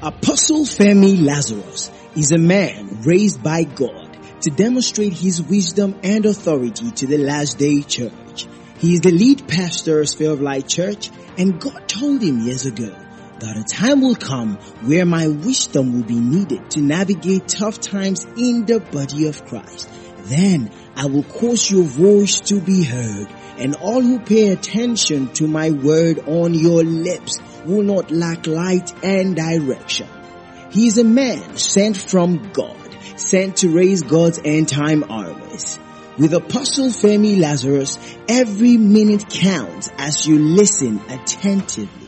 Apostle Femi Lazarus is a man raised by God to demonstrate his wisdom and authority to the last day church. He is the lead pastor of Sphere of Light Church, and God told him years ago that a time will come where my wisdom will be needed to navigate tough times in the body of Christ. Then I will cause your voice to be heard, and all who pay attention to my word on your lips will not lack light and direction. He is a man sent from God, sent to raise God's end time armies. With Apostle Femi Lazarus, every minute counts as you listen attentively.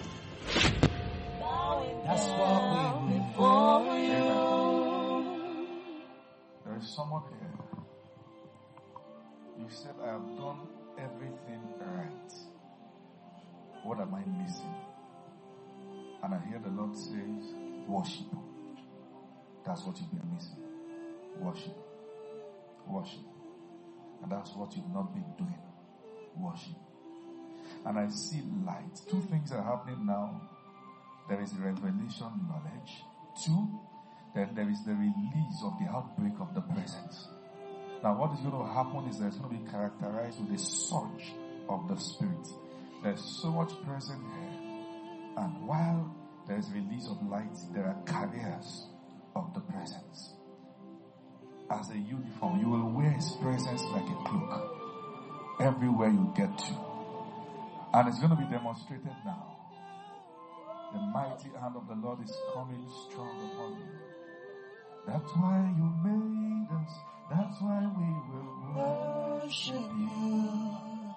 That's what we live for you. There is someone here. You said, I have done everything right. What am I missing? And I hear the Lord says, worship. That's what you've been missing. Worship. Worship. And that's what you've not been doing. Worship. And I see light. Two things are happening now. There is revelation knowledge. Two, then there is the release of the outbreak of the presence. Now what is going to happen is that it's going to be characterized with a surge of the Spirit. There's so much present here. And while there is release of light, there are carriers of the presence. As a uniform, you will wear His presence like a cloak everywhere you get to. And it's going to be demonstrated now. The mighty hand of the Lord is coming strong upon you. That's why you made us. That's why we will worship you.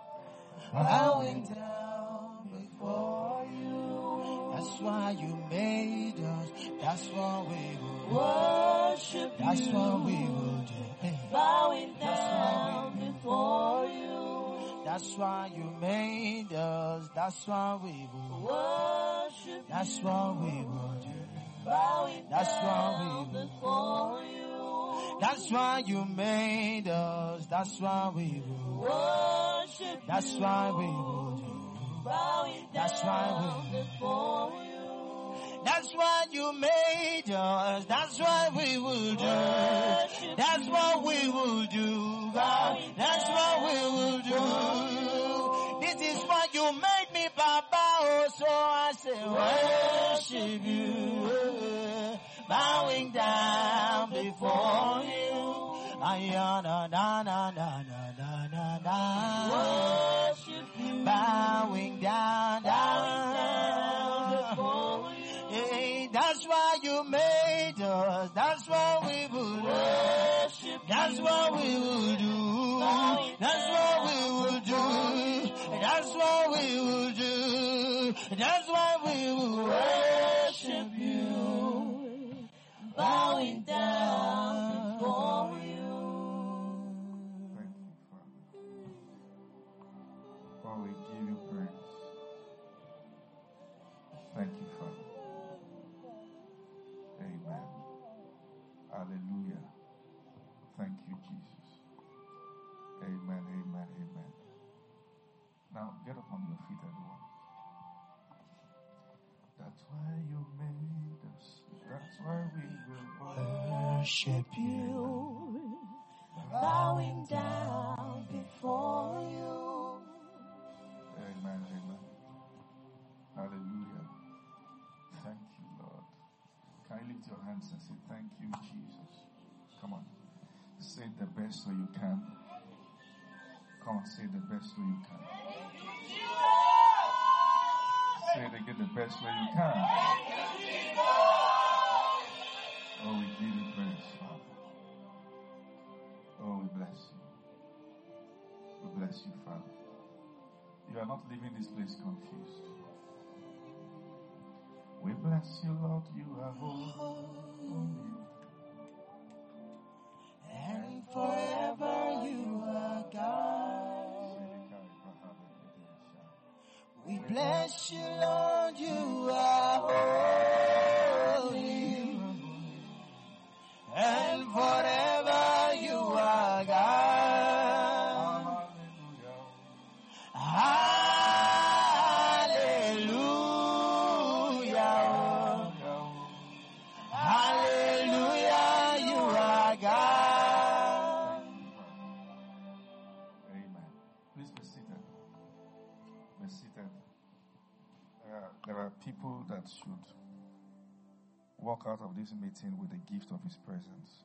Bowing down before you. That's why you made us. That's why we will worship you. That's what we will do. Bowing down before you. That's why you made us. That's why we will worship. That's what we will do. Bowing down before you. That's why you made us. That's why we will worship. That's why we will do. Bowing that's why we before you. That's why you made us. That's why we will do. That's what we will do. That's what we will do. This is what you made me, Papa. Oh, so I say worship you. Bowing down before you. Na na na na na na na. Worship you. Bowing down before you. Yeah, that's why you made us. That's what we will worship. That's what we will do. That's what we will do. That's what we will do. That's why we will worship you. Bowing down before you. Thank you, Father. Father, we give you praise. Thank you, Father. Amen. Hallelujah. Thank you, Jesus. Amen, amen, amen. Now, get up on your feet, everyone. That's why you made us. That's why we will Worship you. Bowing down before you. Amen, amen. Hallelujah. Thank you, Lord. Can you lift your hands and say, thank you, Jesus? Come on. Say it the best way you can. Come on, say it the best way you can. Say it again the best way you can. Oh, we give you praise, Father. Oh, we bless you. We bless you, Father. You are not leaving this place confused. We bless you, Lord. You are holy. And forever you are God. We bless you, Lord. You are holy. And forever you are God. Hallelujah. are people that should walk out of this meeting with the gift of His presence.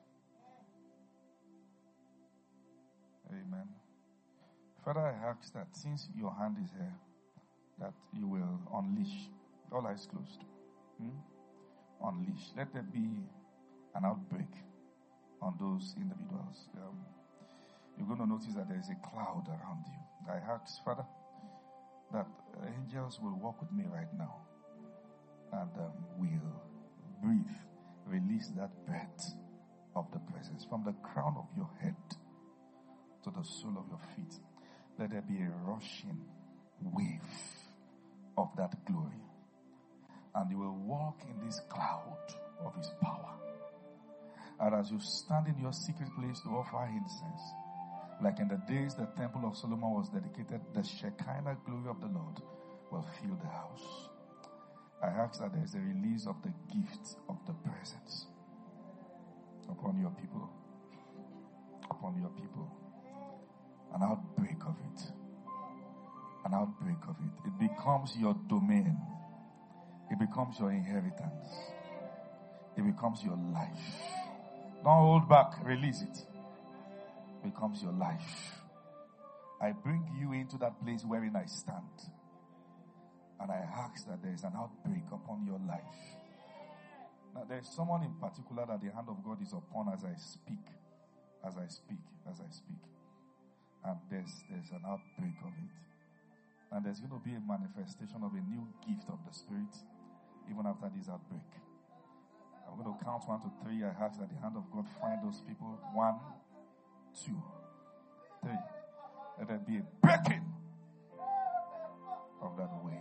Amen. Father, I ask that since your hand is here, that you will unleash. All eyes closed. Unleash. Let there be an outbreak on those individuals. You're going to notice that there is a cloud around you. I ask, Father, that angels will walk with me right now and will breathe, release that breath of the presence from the crown of your head to the sole of your feet. Let there be a rushing wave of that glory. And you will walk in this cloud of His power. And as you stand in your secret place to offer incense, like in the days the temple of Solomon was dedicated, the Shekinah glory of the Lord will fill the house. I ask that there is a release of the gift of the presence upon your people. Upon your people. An outbreak of it. An outbreak of it. It becomes your domain. It becomes your inheritance. It becomes your life. Don't hold back. Release it. It becomes your life. I bring you into that place wherein I stand. And I ask that there is an outbreak upon your life. Now there is someone in particular that the hand of God is upon as I speak. As I speak. And there's an outbreak of it. And there's going to be a manifestation of a new gift of the Spirit even after this outbreak. I'm going to count 1 to 3. I ask that the hand of God find those people. 1, 2, 3. Let there be a breaking of that wave.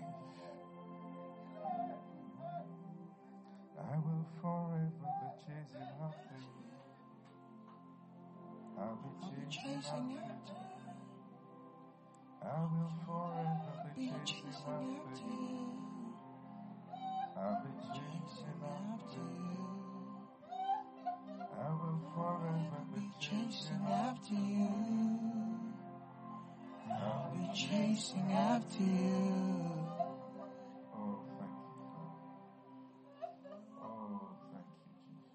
I will forever be chasing after you. I'll be chasing after you. I will forever be chasing after you. I'll be chasing after you. I will forever be chasing after you. I'll be chasing after you. Oh, thank you, Lord. Oh, thank you,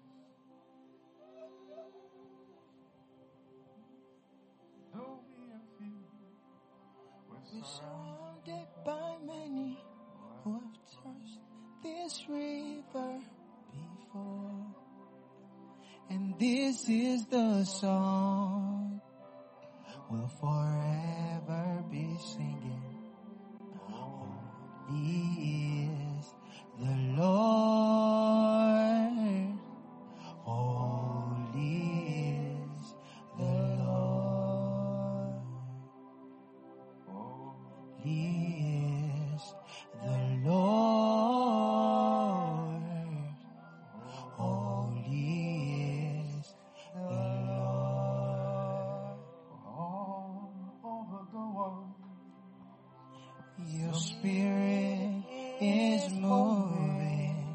Jesus. Though we are few, we're surrounded by many who have touched this river before. And this is the song we'll forever be singing. Holy is the Lord. Holy is the Lord. Holy is the Lord. Holy is the Lord. All over the world, your Spirit is moving.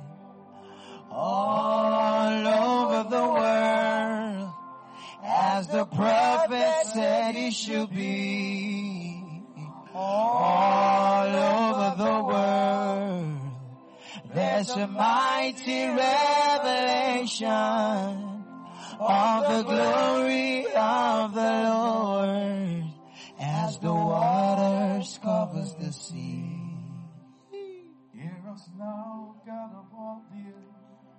All over the world, as the prophet said it should be. All over the world, there's a mighty revelation of the glory of the Lord as the waters covers the sea. Hear us now, God of all the earth,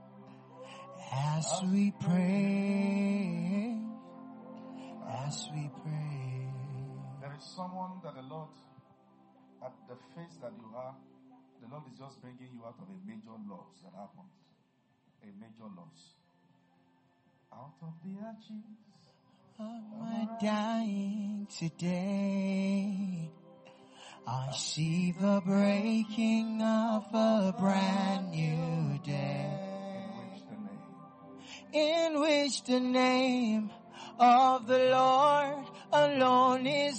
as we pray, as we pray. There is someone that the Lord, at the phase that you are, the Lord is just bringing you out of a major loss that happened. A major loss. Out of the ashes of my dying today, I see the breaking of a brand new day. In which the name of the Lord alone is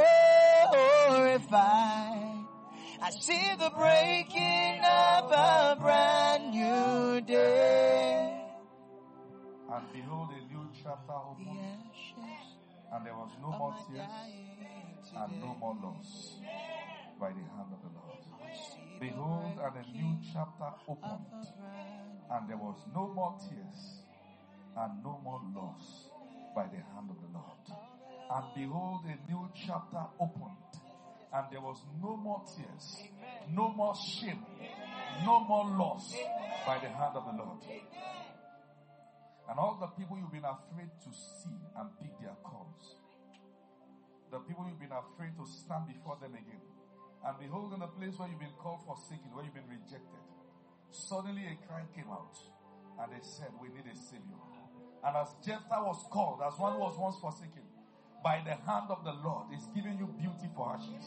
glorified. I see the breaking of a brand new day. And behold, a new chapter opened. And there was no more tears and no more loss. by the hand of the Lord. Behold, and a new chapter opened, and there was no more tears and no more loss by the hand of the Lord. And behold, a new chapter opened, and there was no more tears, no more shame, no more loss by the hand of the Lord. And all the people you've been afraid to see and pick their calls, the people you've been afraid to stand before them again, and behold, in the place where you've been called forsaken, where you've been rejected, suddenly a cry came out, and they said, we need a savior. And as Jephthah was called, as one who was once forsaken, by the hand of the Lord is giving you beauty for ashes.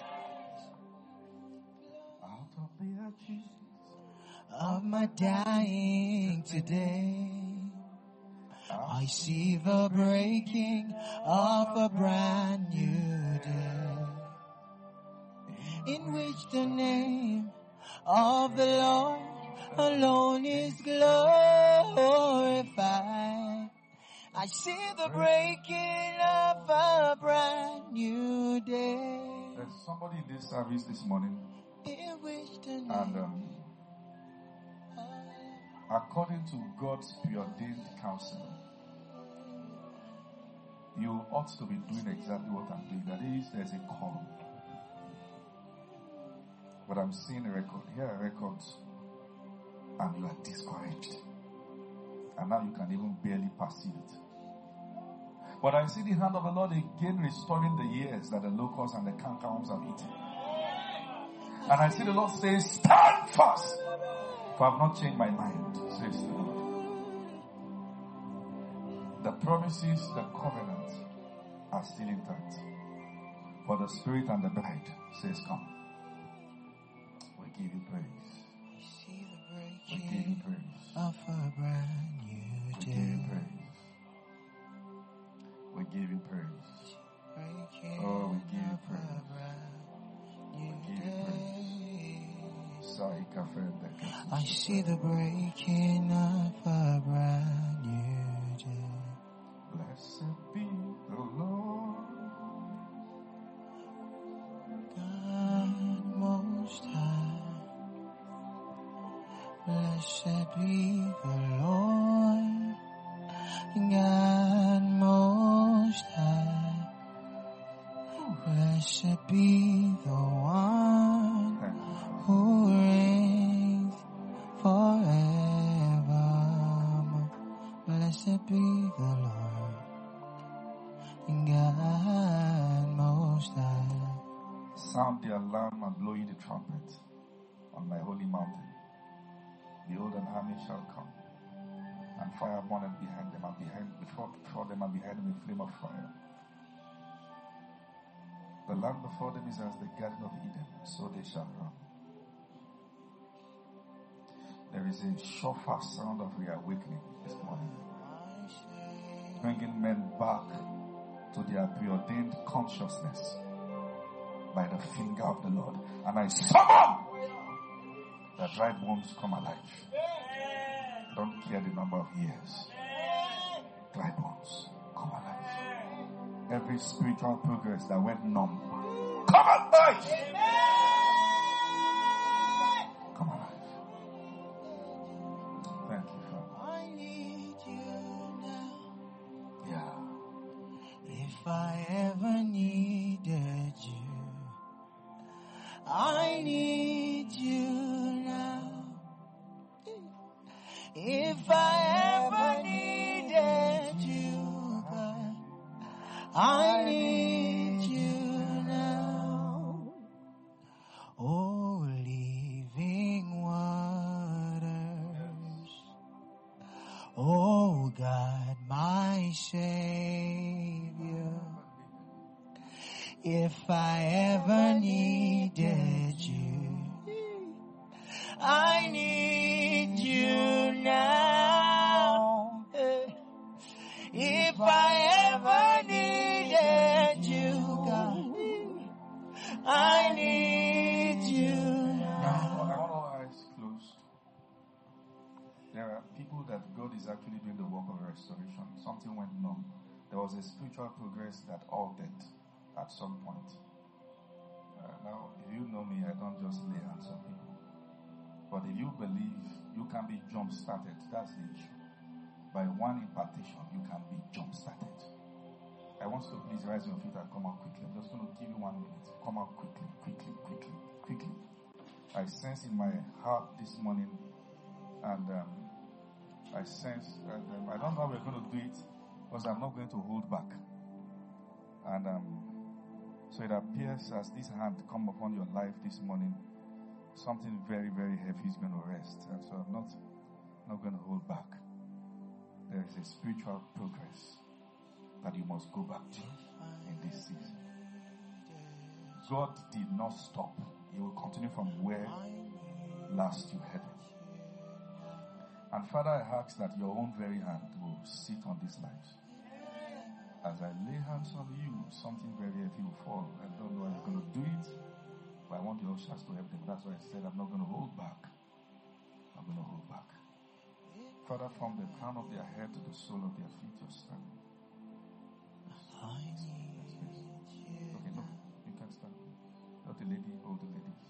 Out of the ashes of my dying today, I see the breaking of a brand new day, in which the name of the Lord alone is glorified. I see the breaking of a brand new day. There's somebody in this service this morning, In which the name and according to God's preordained counsel, you ought to be doing exactly what I'm doing. That is, there's a call. But I'm seeing a record. Here are records, and you are discouraged. And now you can even barely perceive it. But I see the hand of the Lord again restoring the years that the locusts and the cankerworms have eaten. And I see the Lord say, stand fast, for I have not changed my mind, says the Lord. The promises, the covenant are still intact. For the Spirit and the bride says, come. We give you praise. see the We give you breaking praise. of a brand new We give you day. praise. We give you praise. Breaking Oh, we give you of a praise. brand We new give you day. I see the breaking of a brand new day. Blessed be the Lord. God Most High, blessed be the Lord, God Most High, blessed be the one Thank you, Father. who reigns forevermore. Blessed be the Lord, God Most High. Sound the alarm and blow ye the trumpet on my holy mountain. Behold, an army shall come, and fire burneth behind them, and before them and behind them a flame of fire. The land before them is as the garden of Eden, so they shall run. There is a shofar sound of reawakening this morning, bringing men back to their preordained consciousness by the finger of the Lord. And I summon the dry bones come alive. Don't care the number of years. Dry bones come alive. Every spiritual progress that went numb, come alive. Come alive. Thank you, Father. I need you now. Yeah. If I ever needed you, I need you now. If I ever needed you, God, I need you now. Oh, living waters. Oh, God, my Savior. If I ever needed you, I need you now. If I ever needed you, God, I need you now. All eyes closed. There are people that God is actually doing the work of restoration. Something went wrong. There was a spiritual progress that altered at some point. Now, if you know me, I don't just lay hands on people. But if you believe you can be jump-started, that's the issue. By one impartation, you can be jump-started. I want you to please rise on your feet and come out quickly. I'm just going to give you 1 minute. Come out quickly. I sense in my heart this morning, and I sense, and I don't know how we're going to do it, because I'm not going to hold back. And so it appears as this hand come upon your life this morning, something very, very heavy is going to rest. And so I'm not going to hold back. There is a spiritual progress that you must go back to in this season. God did not stop. He will continue from where last you headed. And Father, I ask that your own very hand will sit on these lives. As I lay hands on you, something very heavy will fall. I don't know how you're going to do it, but I want the ushers to help them. That's why I said I'm not going to hold back. I'm going to hold back. Father, from the crown of their head to the sole of their feet, you're standing. Okay, no, you can't stand. Let the lady hold the ladies.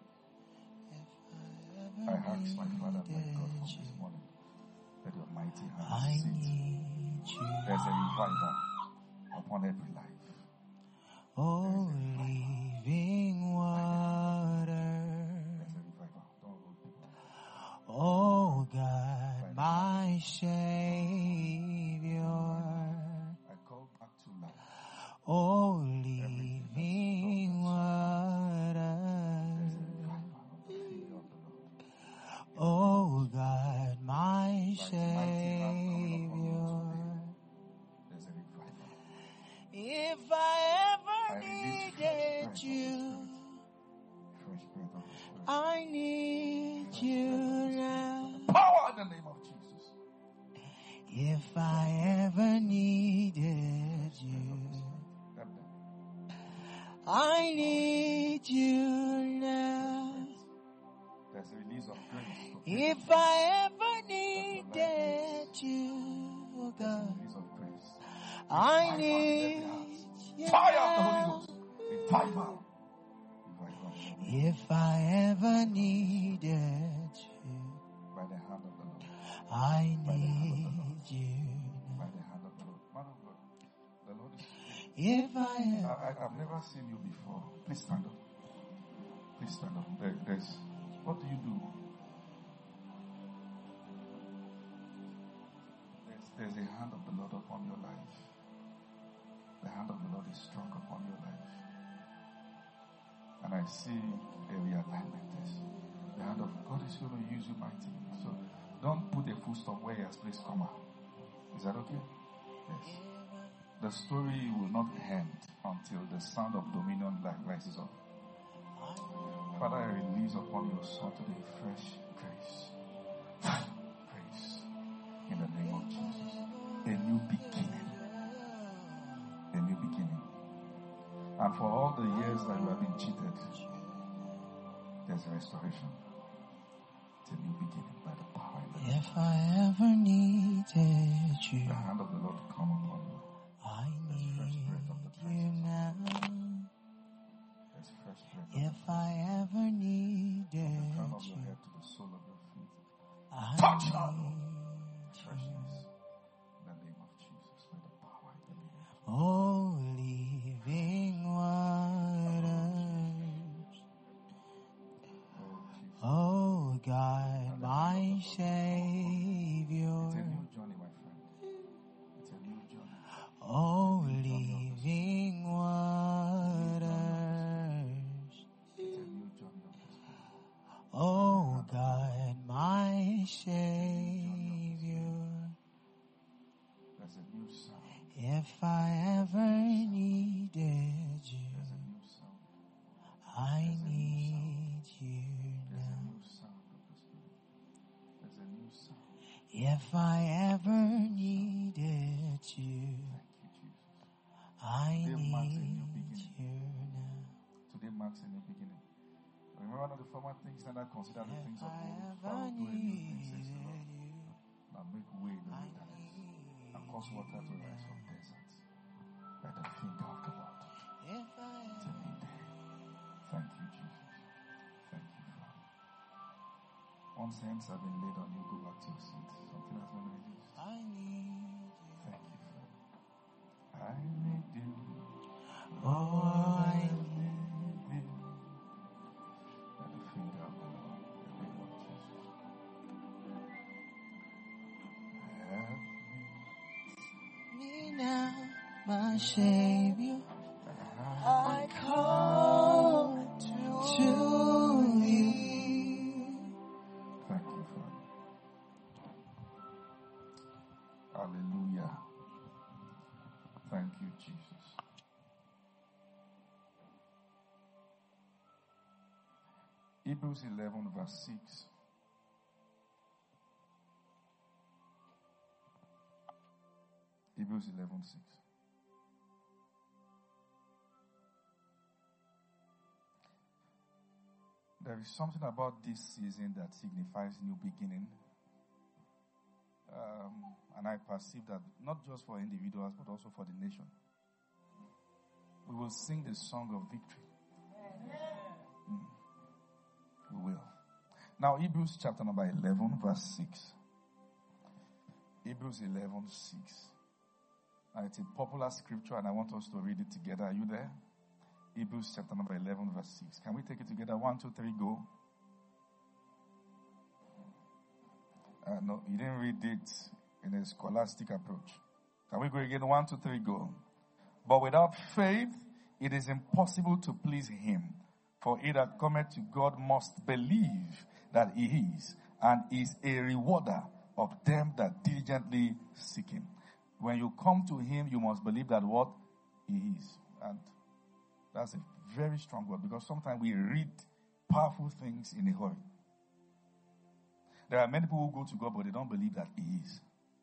I ask my Father, my God, from this morning, that your mighty hand sit. There's a revival upon every life. Oh, living water. There's a revival. Don't hold people. Oh, God, my Savior. I call back to life. Oh, living water. There's a revival of the finger of the Lord. Oh, God, my By his mighty hand coming upon you Savior. today, there's a revival. If I ever needed you, Fresh breath of the Spirit. I need you now. Power in the name of Jesus. If I ever needed you, I need you now. There's a release of grace. If I ever needed you, oh There's a God, release of grace. I need you Fire of the Holy now. Ghost. Revival. Revival. If I ever needed you, By the hand of the Lord. I need you By now. the hand of the Lord. Man of God. The Lord is. If I ever, I've never seen you before. Please stand up. Please stand up. There's. What do you do? There's a hand of the Lord upon your life. The hand of the Lord is strong upon your life. And I see a realignment. The hand of God is going to use you mightily. So don't put a full stop where he has placed comma. Is that okay? Yes. The story will not end until the sound of dominion rises up. Father, I release upon your son today fresh grace. Grace. In the name of Jesus. A new beginning. A new beginning. And for all the years that you have been cheated, there's a restoration. It's a new beginning by the power of the Lord. if I ever needed you, The hand of the Lord come upon you. I need you now. There's fresh breath. If I ever From needed the crown of your you, head to the sole of your feet. I Touch her. need Freshness. you. In the name of Jesus. By the power in the name of Jesus. Oh, living waters. Oh, Jesus. Oh, God, my It's a Savior. new journey, my friend. It's a new journey. Oh, living waters. It's a new journey of the Spirit. Oh, God, my Savior. There's a new sound. If I ever needed you, There's a new sound. I need you There's a now. new sound of the Spirit. There's a new sound. If I ever needed you, Thank you, Jesus. I Today marks a new need beginning. you now. Today marks a new beginning. Remember not the former things, and I consider the things If of I old. For I ever will do a new thing, says the Lord. needed you, Now make way in the I wilderness need and cause water to you rise from now. deserts by the finger of the Lord. If I It's a new day. Once hands have been laid on you, go back to your seat. Something has been released. I need you. Thank you, Father. I need you. Oh, I need you. And the finger of the Lord, in the name of Jesus. Help me now, my Savior. I call to thee. Thank you, Father. Hallelujah. Thank you, Jesus. Hebrews 11 verse 6. Hebrews 11:6. There is something about this season that signifies new beginning. And I perceive that not just for individuals, but also for the nation. We will sing the song of victory. We will. Now, Hebrews chapter number 11, verse 6. Hebrews 11:6. It's a popular scripture, and I want us to read it together. Are you there? Hebrews chapter number 11, verse 6. Can we take it together? 1, 2, 3, go. No, you didn't read it in a scholastic approach. Can we go again? 1, 2, 3, go. But without faith, it is impossible to please him. For he that cometh to God must believe that he is, and is a rewarder of them that diligently seek him. When you come to him, you must believe that what he is. And that's a very strong word, because sometimes we read powerful things in a hurry. There are many people who go to God, but they don't believe that he is.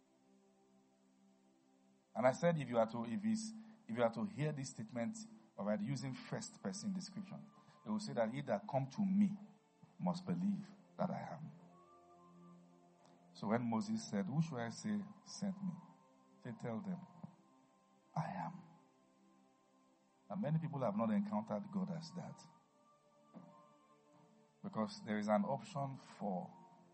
And I said, if you are to hear this statement, all right, using first person description, they will say that he that come to me must believe that I am. So when Moses said, who should I say sent me? They tell them, I am. And many people have not encountered God as that. Because there is an option for.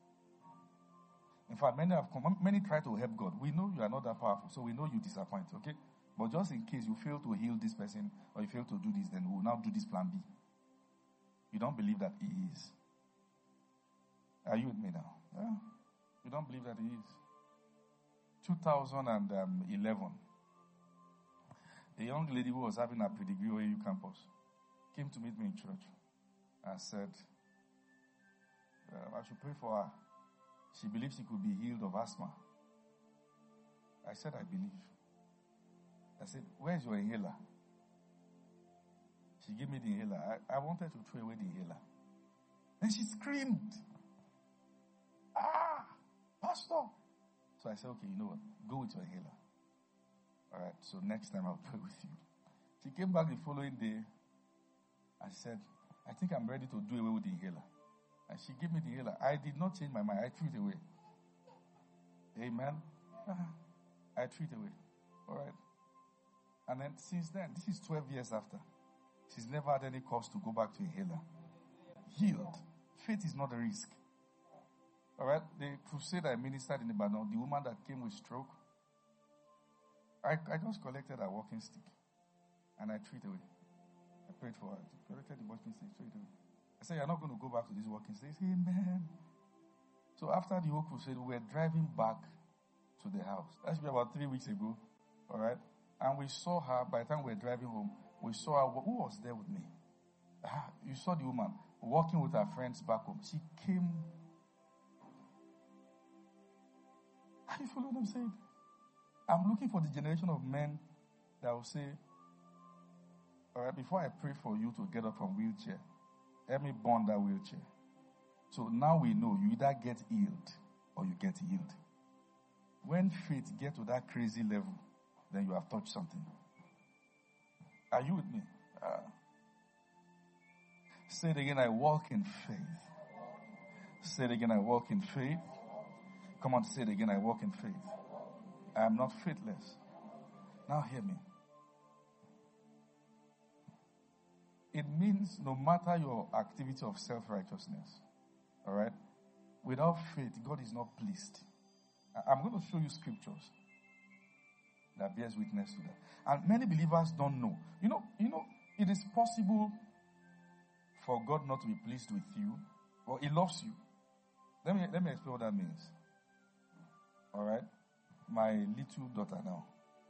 In fact, many try to help God. We know you are not that powerful, so we know you disappoint, okay? But just in case you fail to heal this person, or you fail to do this, then we will now do this plan B. You don't believe that he is. Are you with me now? Yeah. You don't believe that he is. 2011, a young lady who was having a pre-degree OAU campus came to meet me in church and said, I should pray for her. She believes she could be healed of asthma. I said, I believe. I said, where's your inhaler? She gave me the inhaler. I wanted to throw away the inhaler. Then she screamed, Pastor. So I said, okay, you know what? Go with your inhaler. All right, so next time I'll pray with you. She came back the following day and said, I think I'm ready to do away with the inhaler. And she gave me the inhaler. I did not change my mind. I threw it away. Amen. I threw it away. All right. And then since then, this is 12 years after, she's never had any cause to go back to inhaler. Healed. Faith is not a risk. All right. The crusade I ministered in Ibadan, the woman that came with stroke, I just collected her walking stick and I threw it away. I prayed for her. I collected the walking stick, threw it away. I said, you're not going to go back to this walking stick. He said, amen. So after the whole crusade, we were driving back to the house. That should be about 3 weeks ago. All right. And we saw her, by the time we were driving home, we saw her. Who was there with me? You saw the woman walking with her friends back home. She came. Are you following what I'm saying? I'm looking for the generation of men that will say, all right, before I pray for you to get up from wheelchair, let me burn that wheelchair. So now we know you either get healed or you get healed. When faith gets to that crazy level, then you have touched something. Are you with me? Say it again, I walk in faith. Say it again, I walk in faith. Come on, say it again, I walk in faith. I am not faithless. Now hear me. It means no matter your activity of self-righteousness, all right, Without faith, God is not pleased. I'm going to show you scriptures that bears witness to that. And many believers don't know. You know, it is possible for God not to be pleased with you, or He loves you. Let me explain what that means. All right? My little daughter now,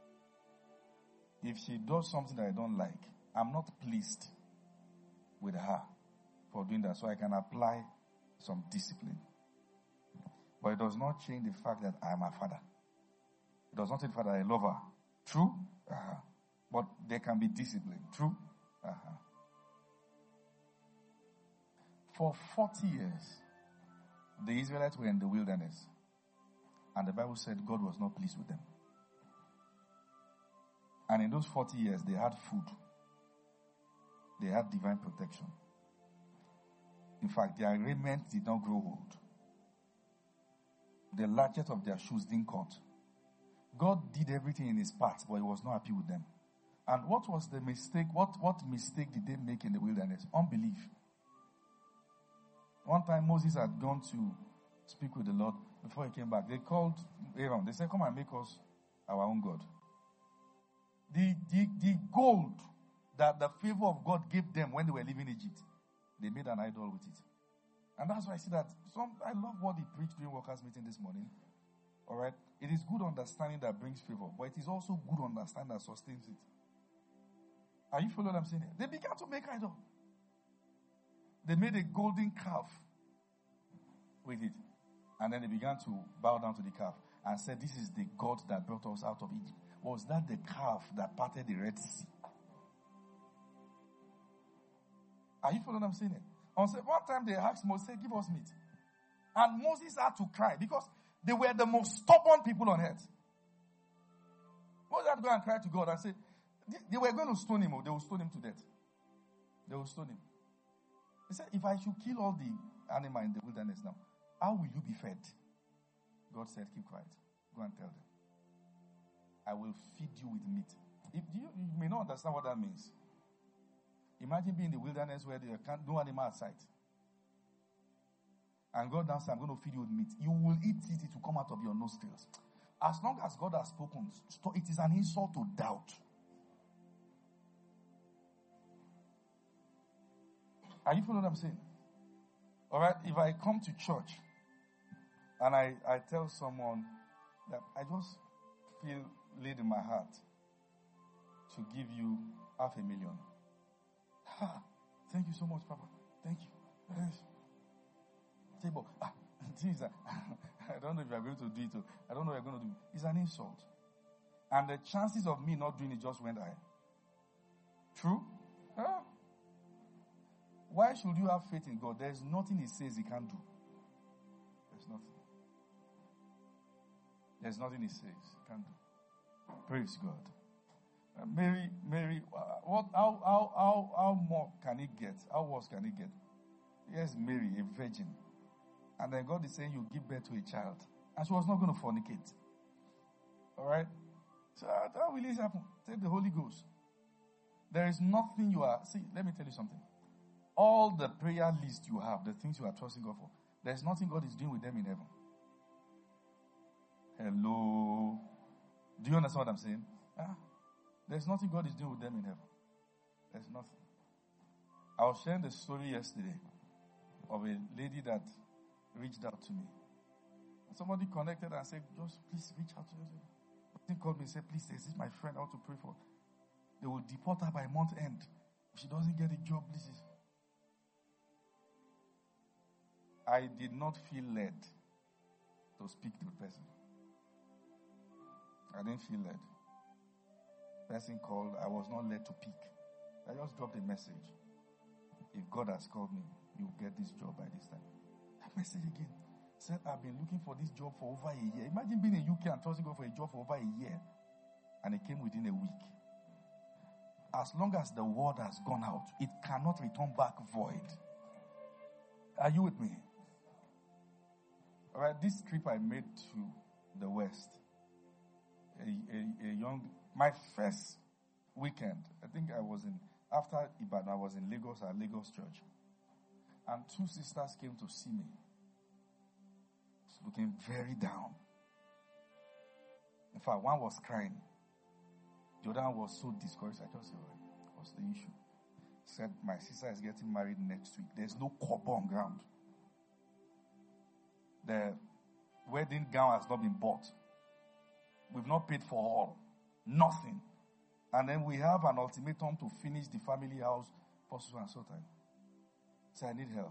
if she does something that I don't like, I'm not pleased with her for doing that, so I can apply some discipline. But it does not change the fact that I am her father. It does not change the fact that I love her. True? Uh-huh. But there can be discipline. True? Uh-huh. For 40 years, the Israelites were in the wilderness. And the Bible said God was not pleased with them. And in those 40 years, they had food. They had divine protection. In fact, their raiment did not grow old. The latchet of their shoes didn't cut. God did everything in His part, but He was not happy with them. And what was the mistake? What mistake did they make in the wilderness? Unbelief. One time Moses had gone to speak with the Lord. Before he came back, they called Aaron. They said, come and make us our own God. The gold that the favor of God gave them when they were leaving Egypt, they made an idol with it. And that's why I see that I love what he preached during workers' meeting this morning. All right? It is good understanding that brings favor, but it is also good understanding that sustains it. Are you following what I'm saying? They began to make idol. They made a golden calf with it. And then they began to bow down to the calf and said, this is the God that brought us out of Egypt. Was that the calf that parted the Red Sea? Are you following what I'm saying? One time they asked Moses, give us meat. And Moses had to cry because they were the most stubborn people on earth. Moses had to go and cry to God and say, they were going to stone him, or they will stone him to death. They will stone him. He said, if I should kill all the animals in the wilderness now, how will you be fed? God said, keep quiet. Go and tell them. I will feed you with meat. You may not understand what that means. Imagine being in the wilderness where there can't no animal outside. And God now says, I'm going to feed you with meat. You will eat it, it will come out of your nostrils. As long as God has spoken, it is an insult to doubt. Are you following what I'm saying? All right, if I come to church and I tell someone that I just feel laid in my heart to give you $500,000. Thank you so much, Papa. Thank you. Yes. Say, but I don't know if you're going to do it. I don't know what you're going to do. It's an insult. And the chances of me not doing it just went high. True? Why should you have faith in God? There's nothing He says He can't do. There's nothing. There's nothing He says He can't do. Praise God. Mary, how more can He get? How worse can He get? Yes, Mary, a virgin. And then God is saying you give birth to a child. And she was not going to fornicate. Alright? So how will this happen? Take the Holy Ghost. There is nothing you are... See, let me tell you something. All the prayer list you have, the things you are trusting God for, there's nothing God is doing with them in heaven. Hello? Do you understand what I'm saying? There's nothing God is doing with them in heaven. There's nothing. I was sharing the story yesterday of a lady that reached out to me. Somebody connected and said, just please reach out to her. He called me and said, please, this is my friend I want to pray for. They will deport her by month end. If she doesn't get a job, please. I did not feel led to speak to the person. I didn't feel led. Person called, I was not led to pick. I just dropped a message. If God has called me, you'll get this job by this time. That message again said, I've been looking for this job for over a year. Imagine being in UK and trusting God for a job for over a year. And it came within a week. As long as the word has gone out, it cannot return back void. Are you with me? All right, this trip I made to the West, my first weekend, I think after Ibadan, I was in Lagos at Lagos Church. And two sisters came to see me. looking very down. In fact, one was crying. The other one was so discouraged. I just said, what's the issue? Said, my sister is getting married next week. There's no kobo on ground. The wedding gown has not been bought. We've not paid for all. Nothing. And then we have an ultimatum to finish the family house for so and so time. So I need help.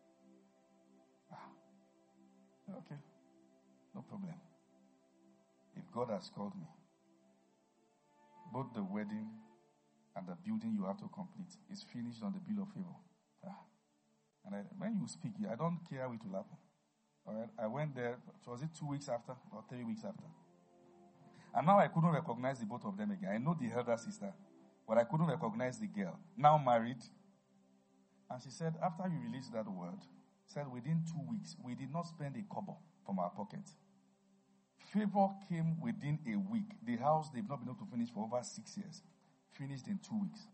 Okay. No problem. If God has called me, both the wedding and the building you have to complete is finished on the bill of favor. And when you speak, I don't care how it will happen. All right. I went there, was it 2 weeks after or 3 weeks after? And now I couldn't recognize the both of them again. I know the elder sister, but I couldn't recognize the girl. Now married. And she said, after you released that word, said within 2 weeks, we did not spend a kobo from our pocket. Favor came within a week. The house they've not been able to finish for over 6 years. Finished in 2 weeks.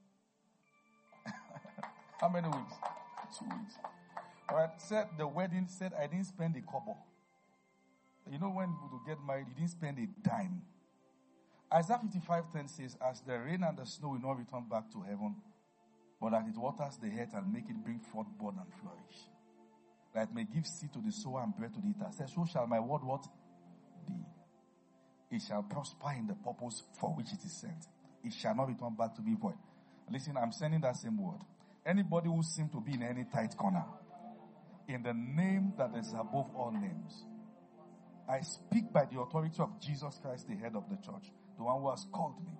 How many weeks? 2 weeks. All right. Said the wedding, said I didn't spend a kobo. You know when you get married, you didn't spend a dime. Isaiah 55:10 says, as the rain and the snow will not return back to heaven, but that it waters the earth and make it bring forth bud and flourish. That it may give seed to the sower and bread to the eater. Says, so shall my word what? Be. It shall prosper in the purpose for which it is sent. It shall not return back to me void. Listen, I'm sending that same word. Anybody who seems to be in any tight corner, in the name that is above all names, I speak by the authority of Jesus Christ, the head of the church, the one who has called me.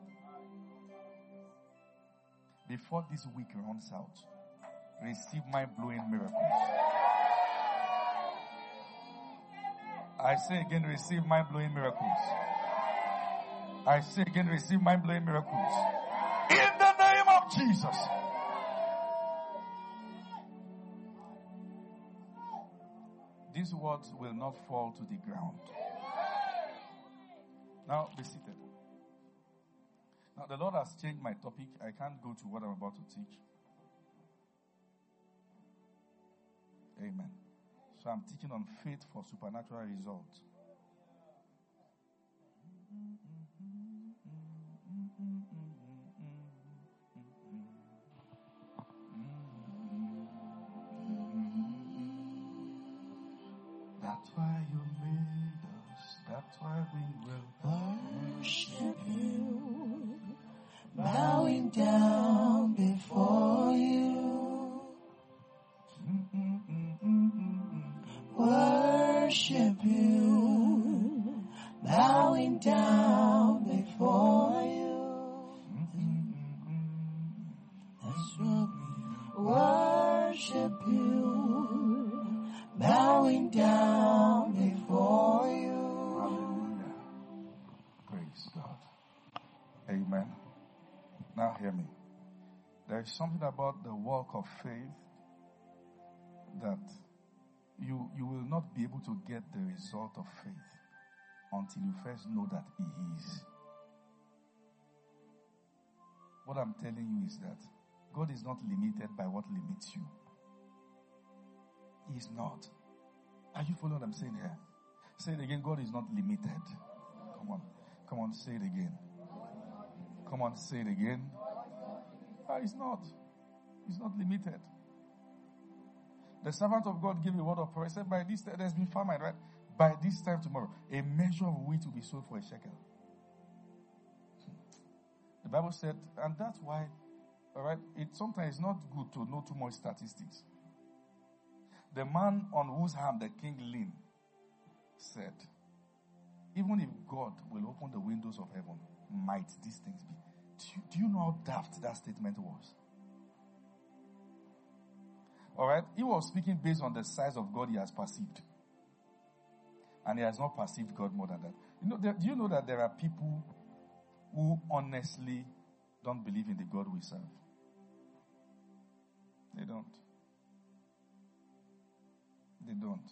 Before this week runs out, receive mind-blowing miracles. I say again, receive mind-blowing miracles. I say again, receive mind-blowing miracles. In the name of Jesus. These words will not fall to the ground. Now, be seated. Now, the Lord has changed my topic. I can't go to what I'm about to teach. Amen. So I'm teaching on faith for supernatural results. That's why you made us. That's why we will worship you, bowing down before you. Worship you, bowing down before you. That's what we worship you, bowing down before you. Hallelujah. Praise God. Amen. Now hear me. There is something about the walk of faith that you will not be able to get the result of faith until you first know that He is. What I'm telling you is that God is not limited by what limits you. He is not. Are you following what I'm saying here? Say it again. God is not limited. Come on. Come on, say it again. Come on, say it again. He's not. He's not limited. The servant of God gave a word of prayer. He said, by this time, there's been famine, right? By this time tomorrow, a measure of wheat will be sold for a shekel. The Bible said, and that's why, all right, sometimes it's not good to know too much statistics. The man on whose hand the king leaned said, even if God will open the windows of heaven, might these things be? Do you know how daft that statement was? All right, he was speaking based on the size of God he has perceived. And he has not perceived God more than that. Do you know that there are people who honestly don't believe in the God we serve? They don't. They don't.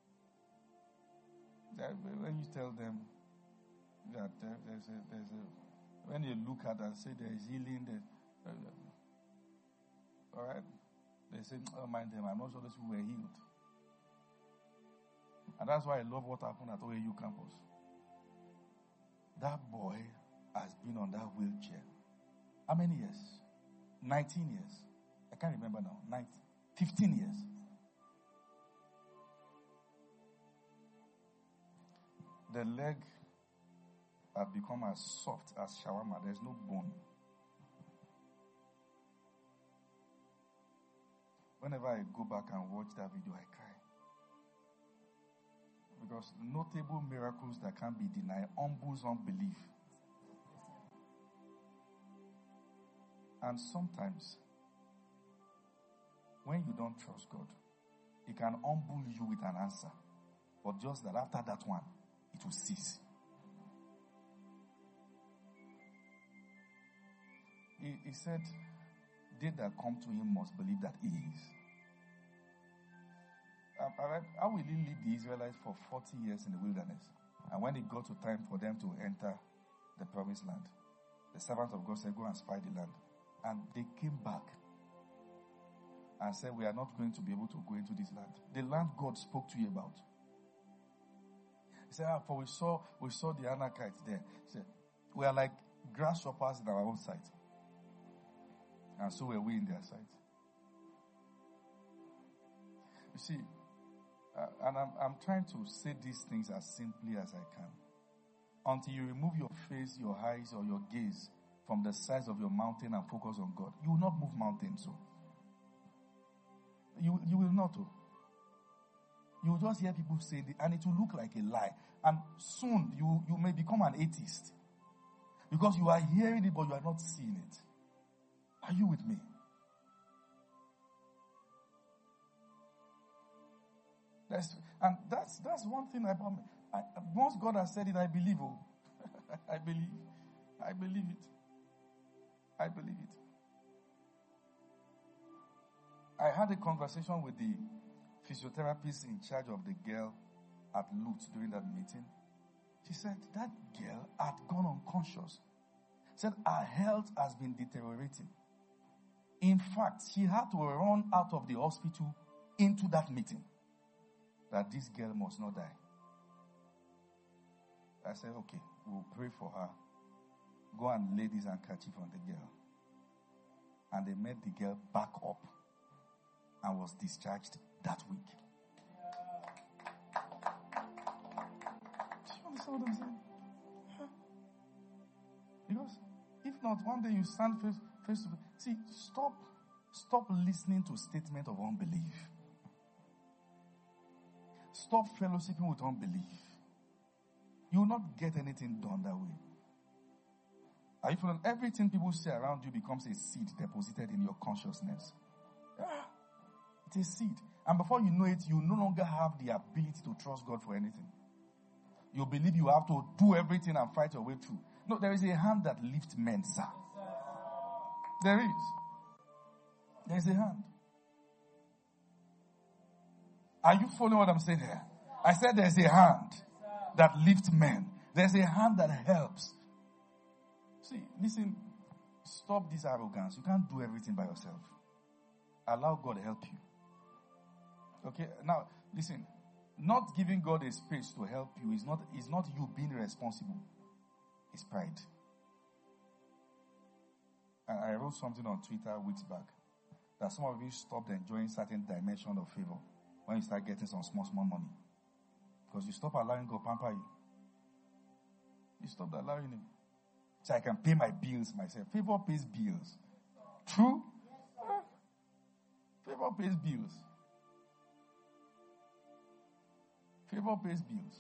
When you tell them that there's a, when you look at and say there is healing, all right, they say, oh, mind them, I'm not sure those people were healed. And that's why I love what happened at OAU campus. That boy has been on that wheelchair. How many years? 19 years. I can't remember now. 15 years. The leg had become as soft as shawarma. There's no bone. Whenever I go back and watch that video, I cry. Because notable miracles that can't be denied humbles unbelief. And sometimes, when you don't trust God, He can humble you with an answer. But just that after that one, it will cease. He said, they that come to Him must believe that He is. How will He lead the Israelites for 40 years in the wilderness? And when it got to time for them to enter the promised land, the servant of God said, go and spy the land. And they came back and said, we are not going to be able to go into this land. The land God spoke to you about. He said, for we saw the Anakites there. He said, we are like grasshoppers in our own sight. And so were we in their sight. You see, and I'm trying to say these things as simply as I can. Until you remove your face, your eyes, or your gaze from the size of your mountain and focus on God, you will not move mountains. So you will not. You will just hear people say it, and it will look like a lie. And soon you may become an atheist. Because you are hearing it, but you are not seeing it. Are you with me? That's one thing about me. Once God has said it, I believe. Oh, I believe it. I believe it. I had a conversation with the physiotherapist in charge of the girl at Lutz during that meeting. She said that girl had gone unconscious. Said her health has been deteriorating. In fact, she had to run out of the hospital into that meeting. That this girl must not die. I said, okay, we'll pray for her. Go and lay this handkerchief on the girl. And they made the girl back up and was discharged that week. Do you understand what I'm saying? Huh? Because if not, one day you stand face to face. See, stop listening to statements of unbelief. Stop fellowshipping with unbelief. You will not get anything done that way. Are you feeling everything people say around you becomes a seed deposited in your consciousness? Yeah, it's a seed. And before you know it, you no longer have the ability to trust God for anything. You believe you have to do everything and fight your way through. No, there is a hand that lifts men, sir. There is. There is a hand. Are you following what I'm saying here? I said there's a hand that lifts men. There's a hand that helps. See, listen, stop this arrogance. You can't do everything by yourself. Allow God to help you. Okay, now listen, not giving God a space to help you is not you being responsible. It's pride. And I wrote something on Twitter weeks back that some of you stopped enjoying certain dimension of favor when you start getting some small money. Because you stop allowing God pamper you. You stop allowing Him. So I can pay my bills myself. Favor pays bills. True? Favor pays bills. Favor pays bills.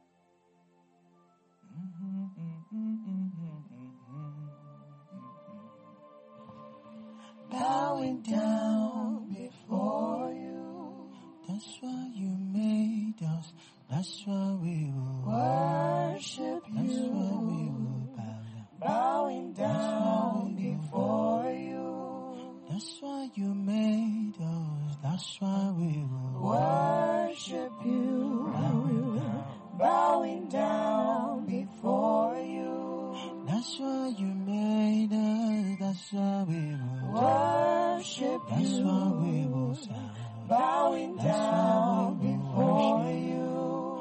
Bowing down before you. That's why you made us. That's why we will worship you. That's why we will bow down. Bowing down before you. That's why you made us. That's why we will worship you. Bowing down before you. That's why you made us. That's why we will worship you. That's why we will sound. Bowing down before you.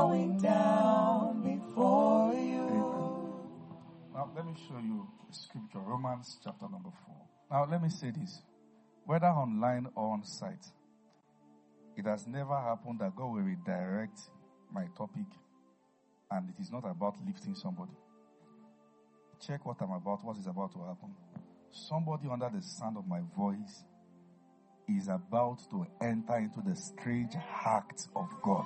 bowing down before you. Now, let me show you a scripture, Romans chapter number 4. Now, let me say this. Whether online or on site, it has never happened that God will redirect my topic and it is not about lifting somebody. Check what is about to happen. Somebody under the sound of my voice is about to enter into the strange act of God.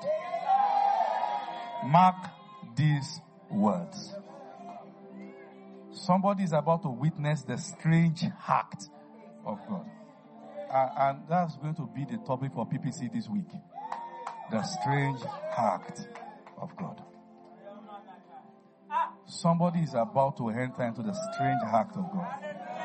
Mark these words. Somebody is about to witness the strange act of God. And that's going to be the topic for PPC this week. The strange act of God. Somebody is about to enter into the strange act of God.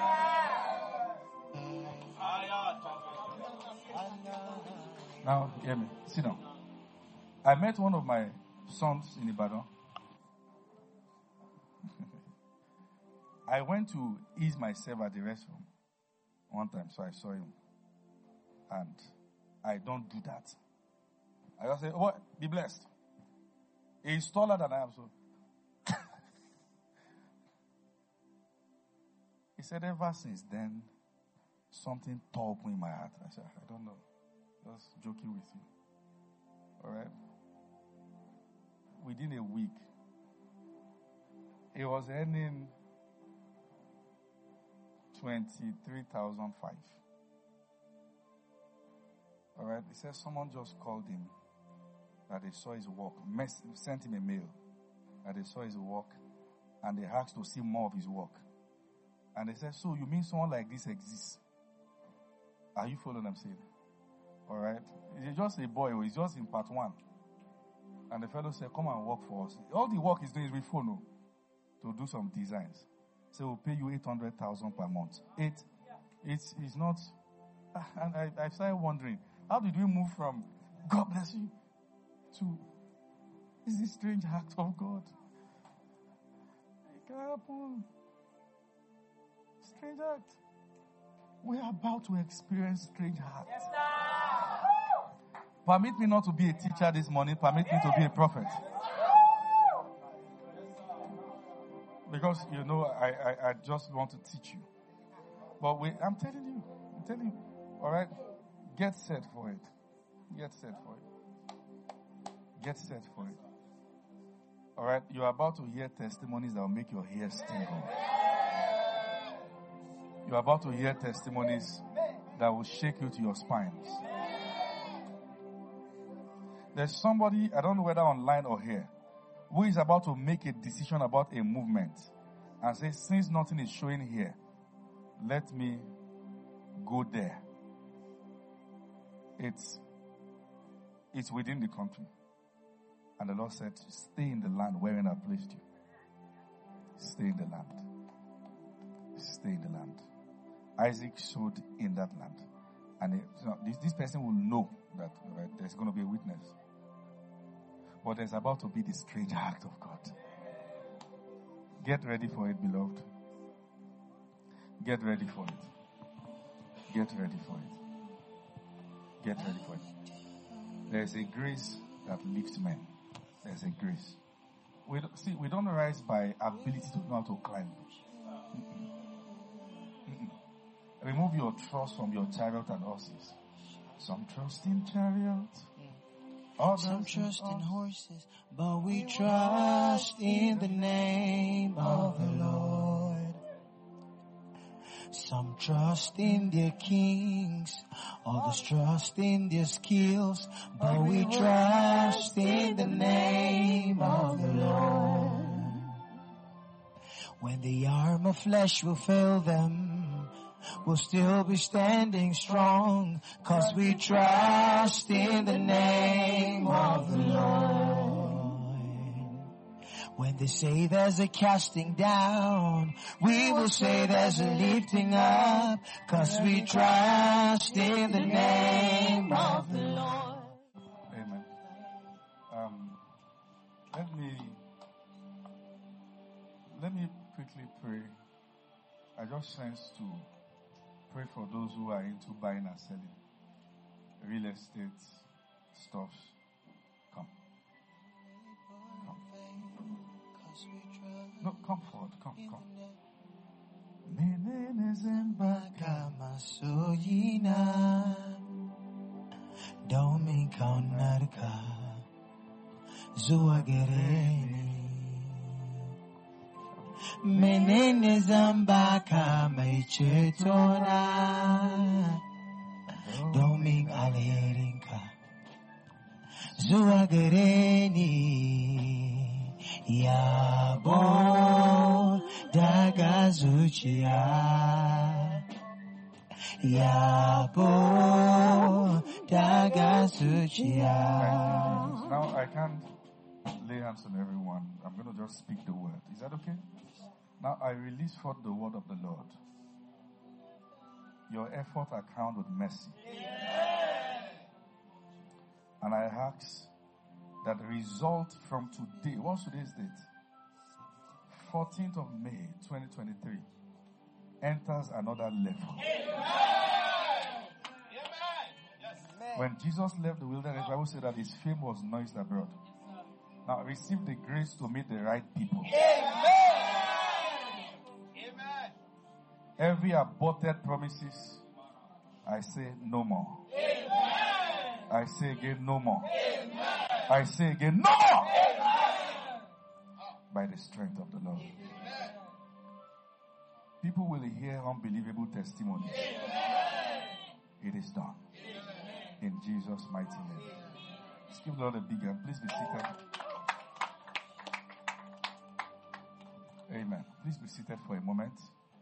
Now, hear me. Sit down. I met one of my sons in Ibadan. I went to ease myself at the restroom one time, so I saw him. And I don't do that. I just say, oh, be blessed. He's taller than I am, so. He said, ever since then, something tore up in my heart. I said, I don't know. Just joking with you. All right? Within a week, he was earning 23,005. All right? He said someone just called him that they saw his work, sent him a mail that they saw his work, and they asked to see more of his work. And they said, so you mean someone like this exists? Are you following what I'm saying? All right? He's just a boy. He's just in part 1. And the fellow said, come and work for us. All the work he's doing is with phone to do some designs. So we'll pay you 800,000 per month. It's not. And I started wondering, how did we move from God bless you to is this strange act of God? It can happen. Strange act. We are about to experience strange acts. Yes, permit me not to be a teacher this morning. Permit me to be a prophet. Because, I just want to teach you. But I'm telling you. All right? Get set for it. Get set for it. Get set for it. All right? You're about to hear testimonies that will make your hair tingle. You're about to hear testimonies that will shake you to your spines. There's somebody, I don't know whether online or here, who is about to make a decision about a movement and say, since nothing is showing here, let me go there. It's within the country. And the Lord said, stay in the land wherein I placed you. Stay in the land. Stay in the land. Isaac showed in that land. And this person will know that there's going to be a witness. But there's about to be the strange act of God. Get ready for it, beloved. Get ready for it. Get ready for it. Get ready for it. There's a grace that lifts men. There's a grace. We don't rise by ability to know how to climb. Remove your trust from your chariot and horses. Some trust in chariots. Some trust in horses, but we trust in the name of the Lord. Some trust in their kings, others trust in their skills, but we trust in the name of the Lord. When the arm of flesh will fail them, we'll still be standing strong, 'cause we trust in the name of the Lord. When they say there's a casting down, we will say there's a lifting up, 'cause we trust in the name of the Lord. Amen. Let me quickly pray. I just sense to pray for those who are into buying and selling real estate stuff. Come. No, come forward. Come. Menenezemba Kama soyina Dominka onarka Zuagereni Menenezamba kama ichetona Doming alerinka Zuagereni Yabo Dagazuchia Yabo Dagazuchia. Now I can't lay hands on everyone. I'm going to just speak the word. Is that okay? Now I release forth the word of the Lord. Your effort account with mercy. And I ask that the result from today, what's today's date? 14th of May, 2023, enters another level. When Jesus left the wilderness, the Bible said that his fame was noised abroad. Now receive the grace to meet the right people. Every aborted promises, I say no more. I say again, no more. I say again, no more. By the strength of the Lord. People will hear unbelievable testimonies. It is done. In Jesus' mighty name. Let's give the Lord a big hand. Please be seated. Amen. Please be seated for a moment.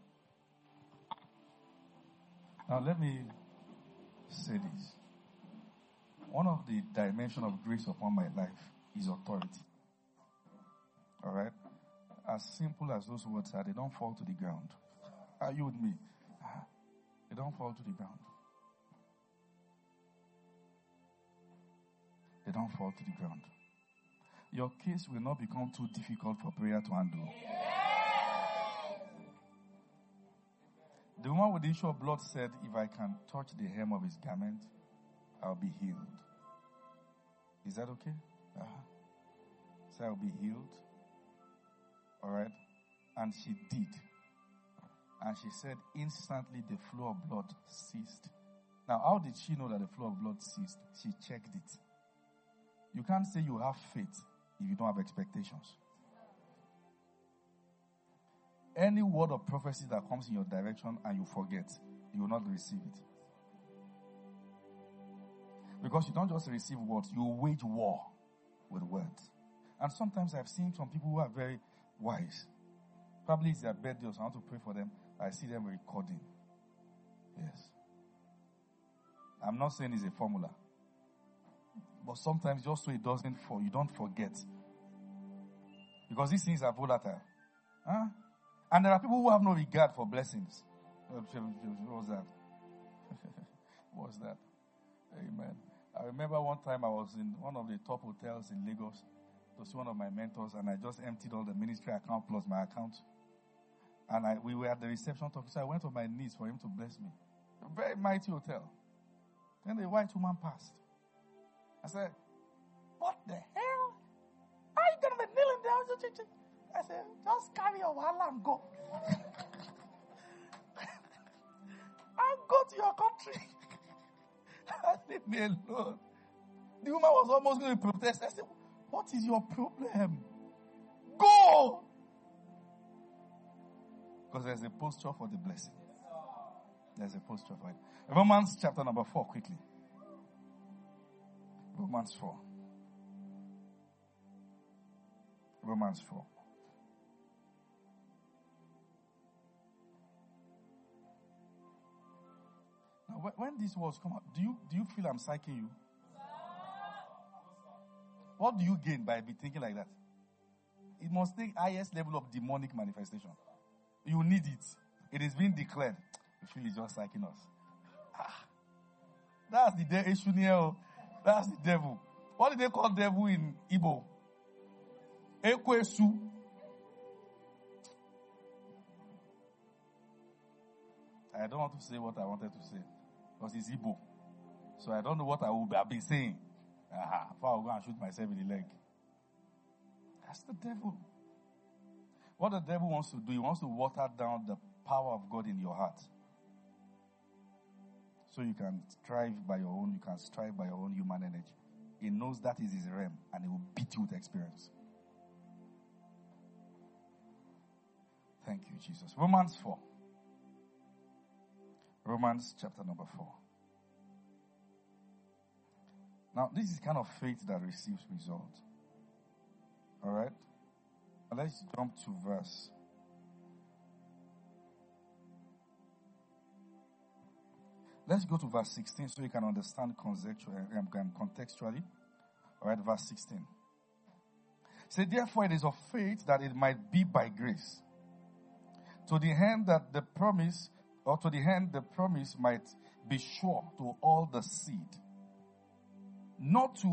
Now let me say this. One of the dimensions of grace upon my life is authority. Alright? As simple as those words are, they don't fall to the ground. Are you with me? They don't fall to the ground. They don't fall to the ground. Your case will not become too difficult for prayer to handle. The woman with the issue of blood said, if I can touch the hem of his garment, I'll be healed. Is that okay? So I'll be healed. Alright? And she did. And she said instantly the flow of blood ceased. Now, how did she know that the flow of blood ceased? She checked it. You can't say you have faith if you don't have expectations. Any word of prophecy that comes in your direction and you forget, you will not receive it. Because you don't just receive words, you wage war with words. And sometimes I've seen some people who are very wise. Probably it's their birthday or so I want to pray for them. I see them recording. Yes. I'm not saying it's a formula. But sometimes just so it doesn't fall, you don't forget. Because these things are volatile. Huh? And there are people who have no regard for blessings. What was that? What was that? Amen. I remember one time I was in one of the top hotels in Lagos to see one of my mentors, and I just emptied all the ministry account plus my account. And we were at the reception talking, so I went on my knees for him to bless me. A very mighty hotel. Then the white woman passed. I said, what the hell? How are you going to be kneeling down? I said, just carry your wallet and go. And go to your country. Leave me alone. The woman was almost going to protest. I said, what is your problem? Go! Because there's a posture for the blessing. There's a posture for it. Romans chapter number 4, quickly. Romans 4. Romans 4. Now, when these words come out, do you feel I'm psyching you? What do you gain by be thinking like that? It must take highest level of demonic manifestation. You need it. It is being declared. You feel it's just psyching us. That's the devil. That's the devil. What do they call devil in Igbo? Ekwesu. I don't want to say what I wanted to say because it's Igbo. So I don't know what I will be saying. Before I'll go and shoot myself in the leg. That's the devil. What the devil wants to do, he wants to water down the power of God in your heart. So you can strive by your own, you can strive by your own human energy. He knows that is his realm, and he will beat you with experience. Thank you, Jesus. Romans 4. Romans chapter number 4. Now, this is kind of faith that receives result. Alright? Let's jump to verse. Let's go to verse 16 so you can understand contextually. Alright, verse 16. Say, therefore it is of faith that it might be by grace. To the end that the promise, or to the end the promise might be sure to all the seed. Not to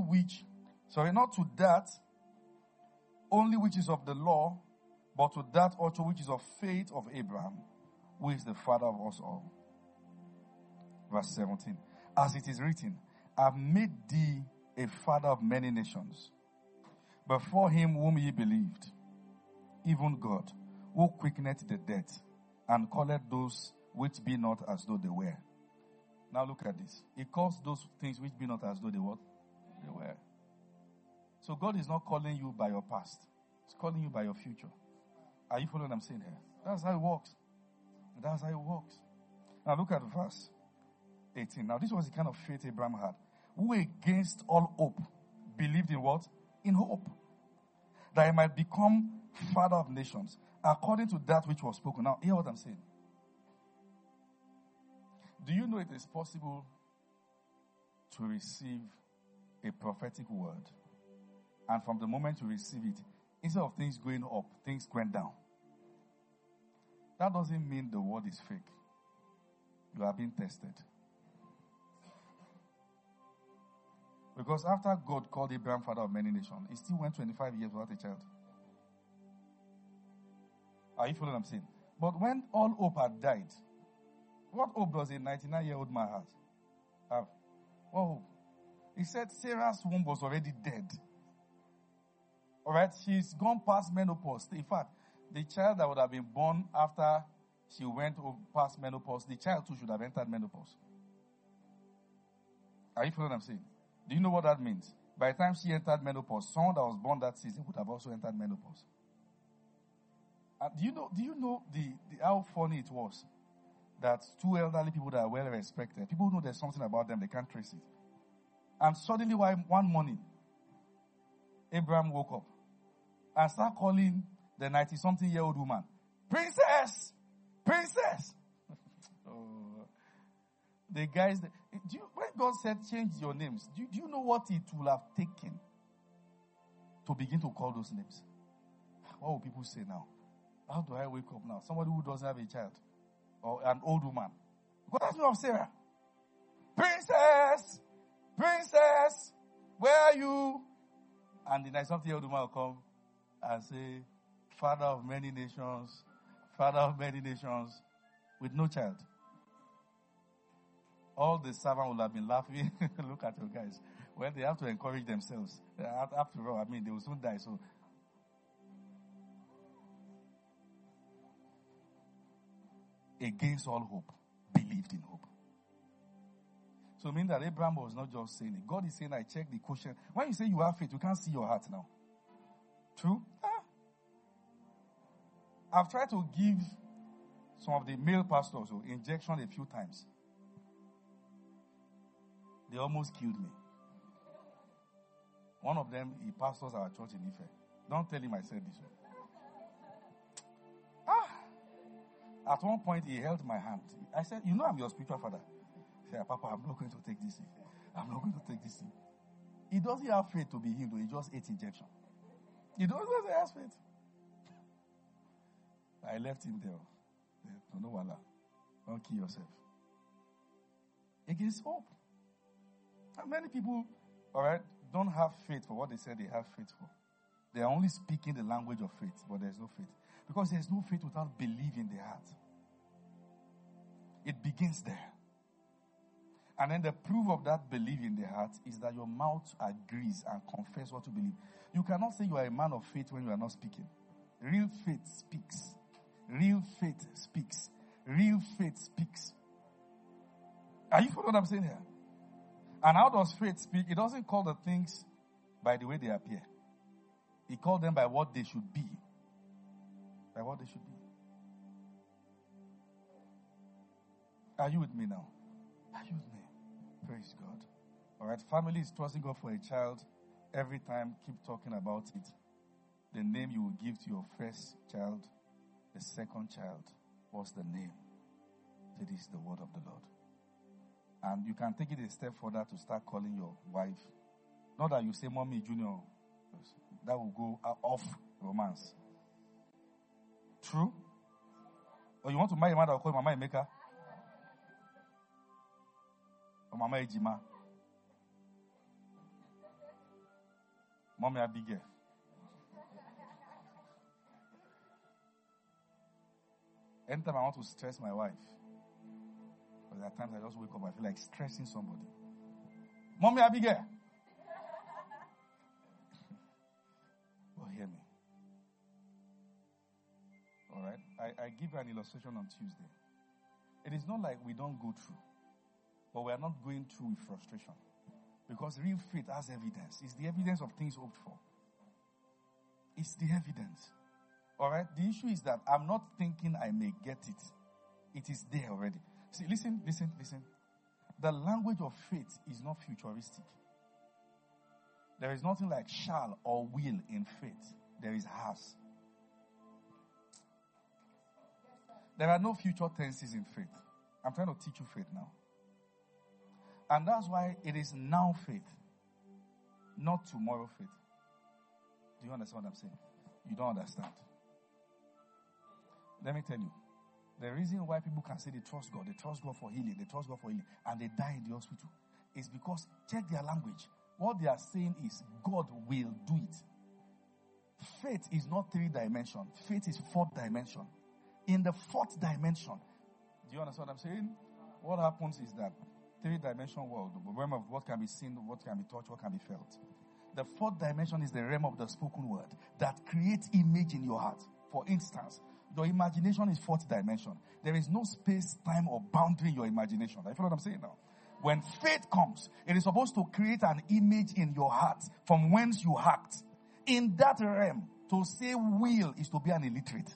that only which is of the law, but to that also which is of faith of Abraham, who is the father of us all. Verse 17. As it is written, I have made thee a father of many nations, before him whom ye believed, even God, who quickeneth the dead, and calleth those which be not as though they were. Now look at this. He calls those things which be not as though they what? They were. So God is not calling you by your past. He's calling you by your future. Are you following what I'm saying here? That's how it works. That's how it works. Now look at verse 18. Now this was the kind of faith Abraham had. Who against all hope believed in what? In hope. That he might become father of nations, according to that which was spoken. Now hear what I'm saying. Do you know it is possible to receive a prophetic word, and from the moment you receive it, instead of things going up, things went down? That doesn't mean the word is fake. You are being tested. Because after God called Abraham father of many nations, he still went 25 years without a child. Are you following what I'm saying? But when all hope had died, what hope does a 99-year-old man have? What hope? He said Sarah's womb was already dead. Alright, she's gone past menopause. In fact, the child that would have been born after she went past menopause, the child too should have entered menopause. Are you following what I'm saying? Do you know what that means? By the time she entered menopause, someone that was born that season would have also entered menopause. Do you know how funny it was that two elderly people that are well respected, people who know there's something about them, they can't trace it. And suddenly one morning, Abraham woke up and started calling the 90-something-year-old woman, Princess! Princess! Oh. The guys, when God said change your names, do you know what it will have taken to begin to call those names? What will people say now? How do I wake up now? Somebody who doesn't have a child. Or an old woman. God asked me of Sarah. Princess! Princess! Where are you? And the 90-something-year-old woman will come and say, Father of many nations, Father of many nations, with no child. All the servants will have been laughing. Look at your guys. Well, they have to encourage themselves. After all, they will soon die. So, against all hope, believed in hope. So it means that Abraham was not just saying it. God is saying, I check the quotient. When you say you have faith, you can't see your heart now. True? I've tried to give some of the male pastors injection a few times. They almost killed me. One of them, he pastors our church in Ife. Don't tell him I said this. At one point, he held my hand. I said, you know I'm your spiritual father. He said, Papa, I'm not going to take this. I'm not going to take this. He doesn't have faith to be healed. He just ate injection. He doesn't have faith. I left him there. No, wala. Don't kill yourself. Against hope. And many people, don't have faith for what they said they have faith for. They are only speaking the language of faith, but there's no faith. Because there's no faith without belief in the heart. It begins there. And then the proof of that belief in the heart is that your mouth agrees and confess what you believe. You cannot say you are a man of faith when you are not speaking. Real faith speaks. Real faith speaks. Real faith speaks. Are you following what I'm saying here? And how does faith speak? It doesn't call the things by the way they appear. It calls them by what they should be. By what they should be. Are you with me now? Are you with me? Praise God. Alright, family is trusting God for a child. Every time, keep talking about it. The name you will give to your first child, the second child. What's the name? Say, this is the word of the Lord. And you can take it a step further to start calling your wife. Not that you say, Mommy, Junior. That will go off romance. True? Or you want to marry a man that will call Mama Emeka? Or Mama Ejima? Mommy Abigail? Anytime I want to stress my wife, but at times I just wake up, I feel like stressing somebody. Mommy Abigail. Well, hear me. Alright? I give you an illustration on Tuesday. It is not like we don't go through, but we are not going through with frustration. Because real faith has evidence. It's the evidence of things hoped for. It's the evidence. Alright? The issue is that I'm not thinking I may get it. It is there already. See, listen. The language of faith is not futuristic. There is nothing like shall or will in faith. There is has. There are no future tenses in faith. I'm trying to teach you faith now. And that's why it is now faith, not tomorrow faith. Do you understand what I'm saying? You don't understand. Let me tell you. The reason why people can say they trust God for healing, and they die in the hospital, is because, check their language. What they are saying is, God will do it. Faith is not 3 dimension. Faith is 4th dimension. In the 4th dimension, do you understand what I'm saying? What happens is that 3-dimension world, the realm of what can be seen, what can be touched, what can be felt. The 4th dimension is the realm of the spoken word that creates image in your heart. For instance, your imagination is 4th dimension. There is no space, time, or boundary in your imagination. You follow what I'm saying now? When faith comes, it is supposed to create an image in your heart from whence you act. In that realm, to say will is to be an illiterate.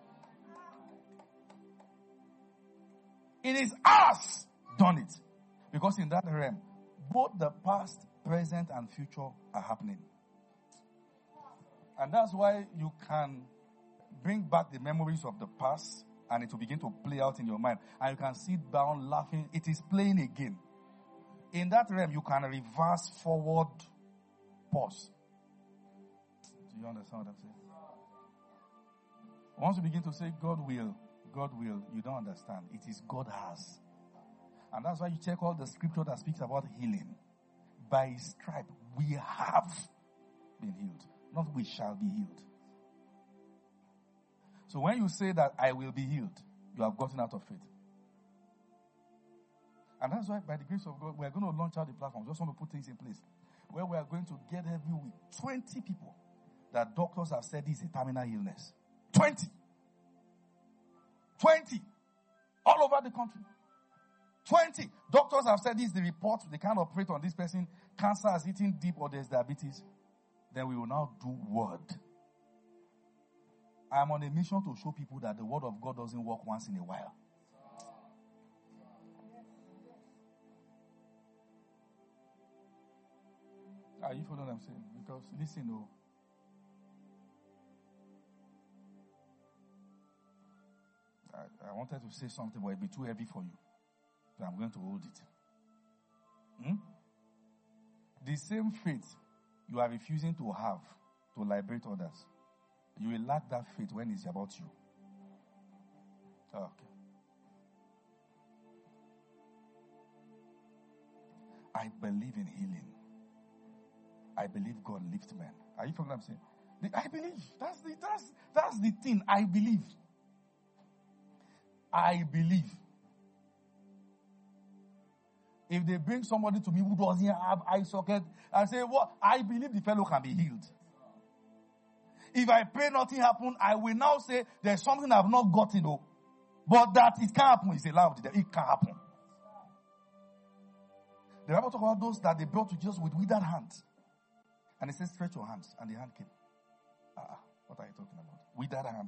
It is us done it. Because in that realm, both the past, present, and future are happening. And that's why you can bring back the memories of the past and it will begin to play out in your mind. And you can sit down laughing. It is playing again. In that realm, you can reverse, forward, pause. Do you understand what I'm saying? Once you begin to say, God will, you don't understand. It is God has. And that's why you check all the scripture that speaks about healing. By his stripe, we have been healed. Not we shall be healed. So when you say that I will be healed, you have gotten out of faith. And that's why by the grace of God, we are going to launch out the platform. Just want to put things in place. Where we are going to get every week 20 people that doctors have said is a terminal illness. 20. All over the country. 20. Doctors have said this is the report. They can't operate on this person. Cancer has eaten deep or there's diabetes. Then we will now do word. I am on a mission to show people that the word of God doesn't work once in a while. Are you following what I'm saying? Because listen, I wanted to say something, but it'd be too heavy for you. So I'm going to hold it. The same faith you are refusing to have to liberate others, you will lack that faith when it's about you. Okay. I believe in healing. I believe God lifts men. Are you following what I'm saying? I believe. That's the thing. I believe. I believe. If they bring somebody to me who doesn't have eye socket and say, "What? I believe the fellow can be healed." if I pray nothing happen, I will now say there's something I've not gotten. But that it can't happen is a lie of the devil. It can't happen. The Bible talks about those that they brought to Jesus with withered hands. And it says, stretch your hands. And the hand came. What are you talking about? Withered hand.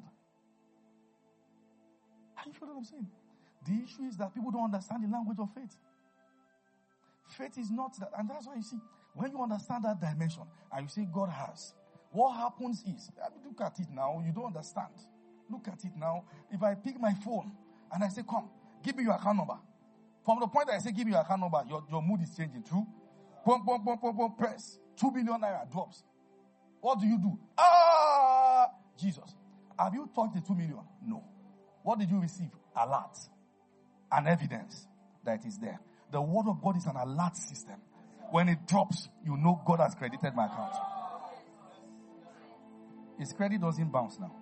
Are you sure what I'm saying? The issue is that people don't understand the language of faith. Faith is not that. And that's why you see, when you understand that dimension, and you say God has, what happens is, look at it now, you don't understand. Look at it now. If I pick my phone, and I say, come, give me your account number. From the point that I say, give me your account number, your mood is changing. True? Boom, boom, boom, boom, boom, press. 2 million naira drops. What do you do? Jesus. Have you touched the 2 million? No. What did you receive? Alert. An evidence that it is there. The word of God is an alert system. When it drops, you know God has credited my account. His credit doesn't bounce now.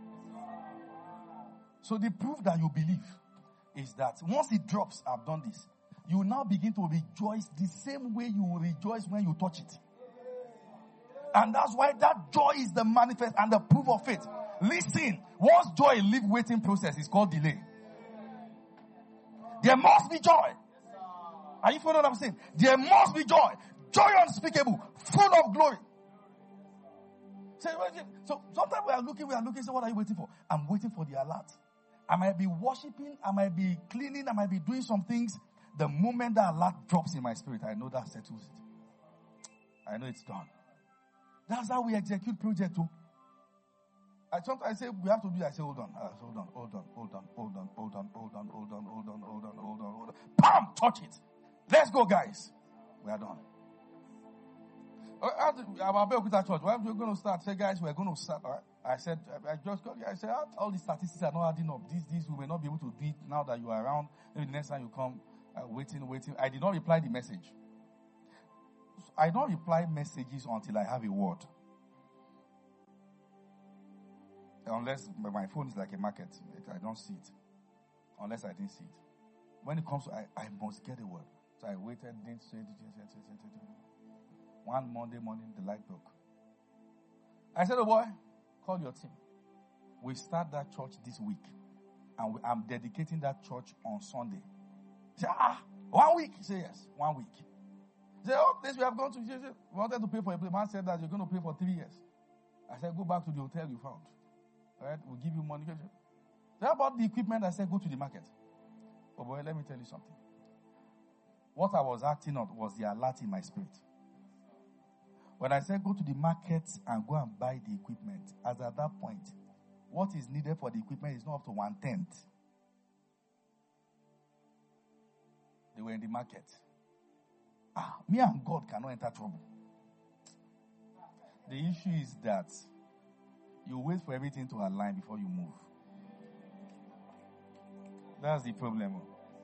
So the proof that you believe is that once it drops, I've done this. You now begin to rejoice the same way you will rejoice when you touch it. And that's why that joy is the manifest and the proof of faith. Listen, once joy leaves waiting process, it's called delay. There must be joy. Are you following what I'm saying? There must be joy. Joy unspeakable, full of glory. So sometimes we are looking, so what are you waiting for? I'm waiting for the alert. I might be worshiping, I might be cleaning, I might be doing some things. The moment that alert drops in my spirit, I know that settles it. I know it's done. That's how we execute project too. I say we have to do it. I say hold on. Bam! Touch it. Let's go, guys. We are done. Our Belkuta church, when we're going to start, say guys, we're going to start. Right? I said, all the statistics are not adding up. This we may not be able to do it now that you are around. Maybe the next time you come, waiting. I did not reply the message. I don't reply messages until I have a word. Unless my phone is like a market. I don't see it. Unless I didn't see it. When it comes to, I must get a word. So I waited, didn't say it. One Monday morning, the light broke. I said, oh boy, call your team. We start that church this week. And I'm dedicating that church on Sunday. He said, 1 week? He said, yes, 1 week. He said, this we have gone to. We wanted to pay for a place. Man said that you're going to pay for 3 years. I said, go back to the hotel you found. All right, we'll give you money. Then about the equipment, I said, go to the market. Oh boy, let me tell you something. What I was acting on was the alert in my spirit. When I said go to the market and go and buy the equipment, as at that point, what is needed for the equipment is not up to 1/10. They were in the market. Me and God cannot enter trouble. The issue is that you wait for everything to align before you move. That's the problem.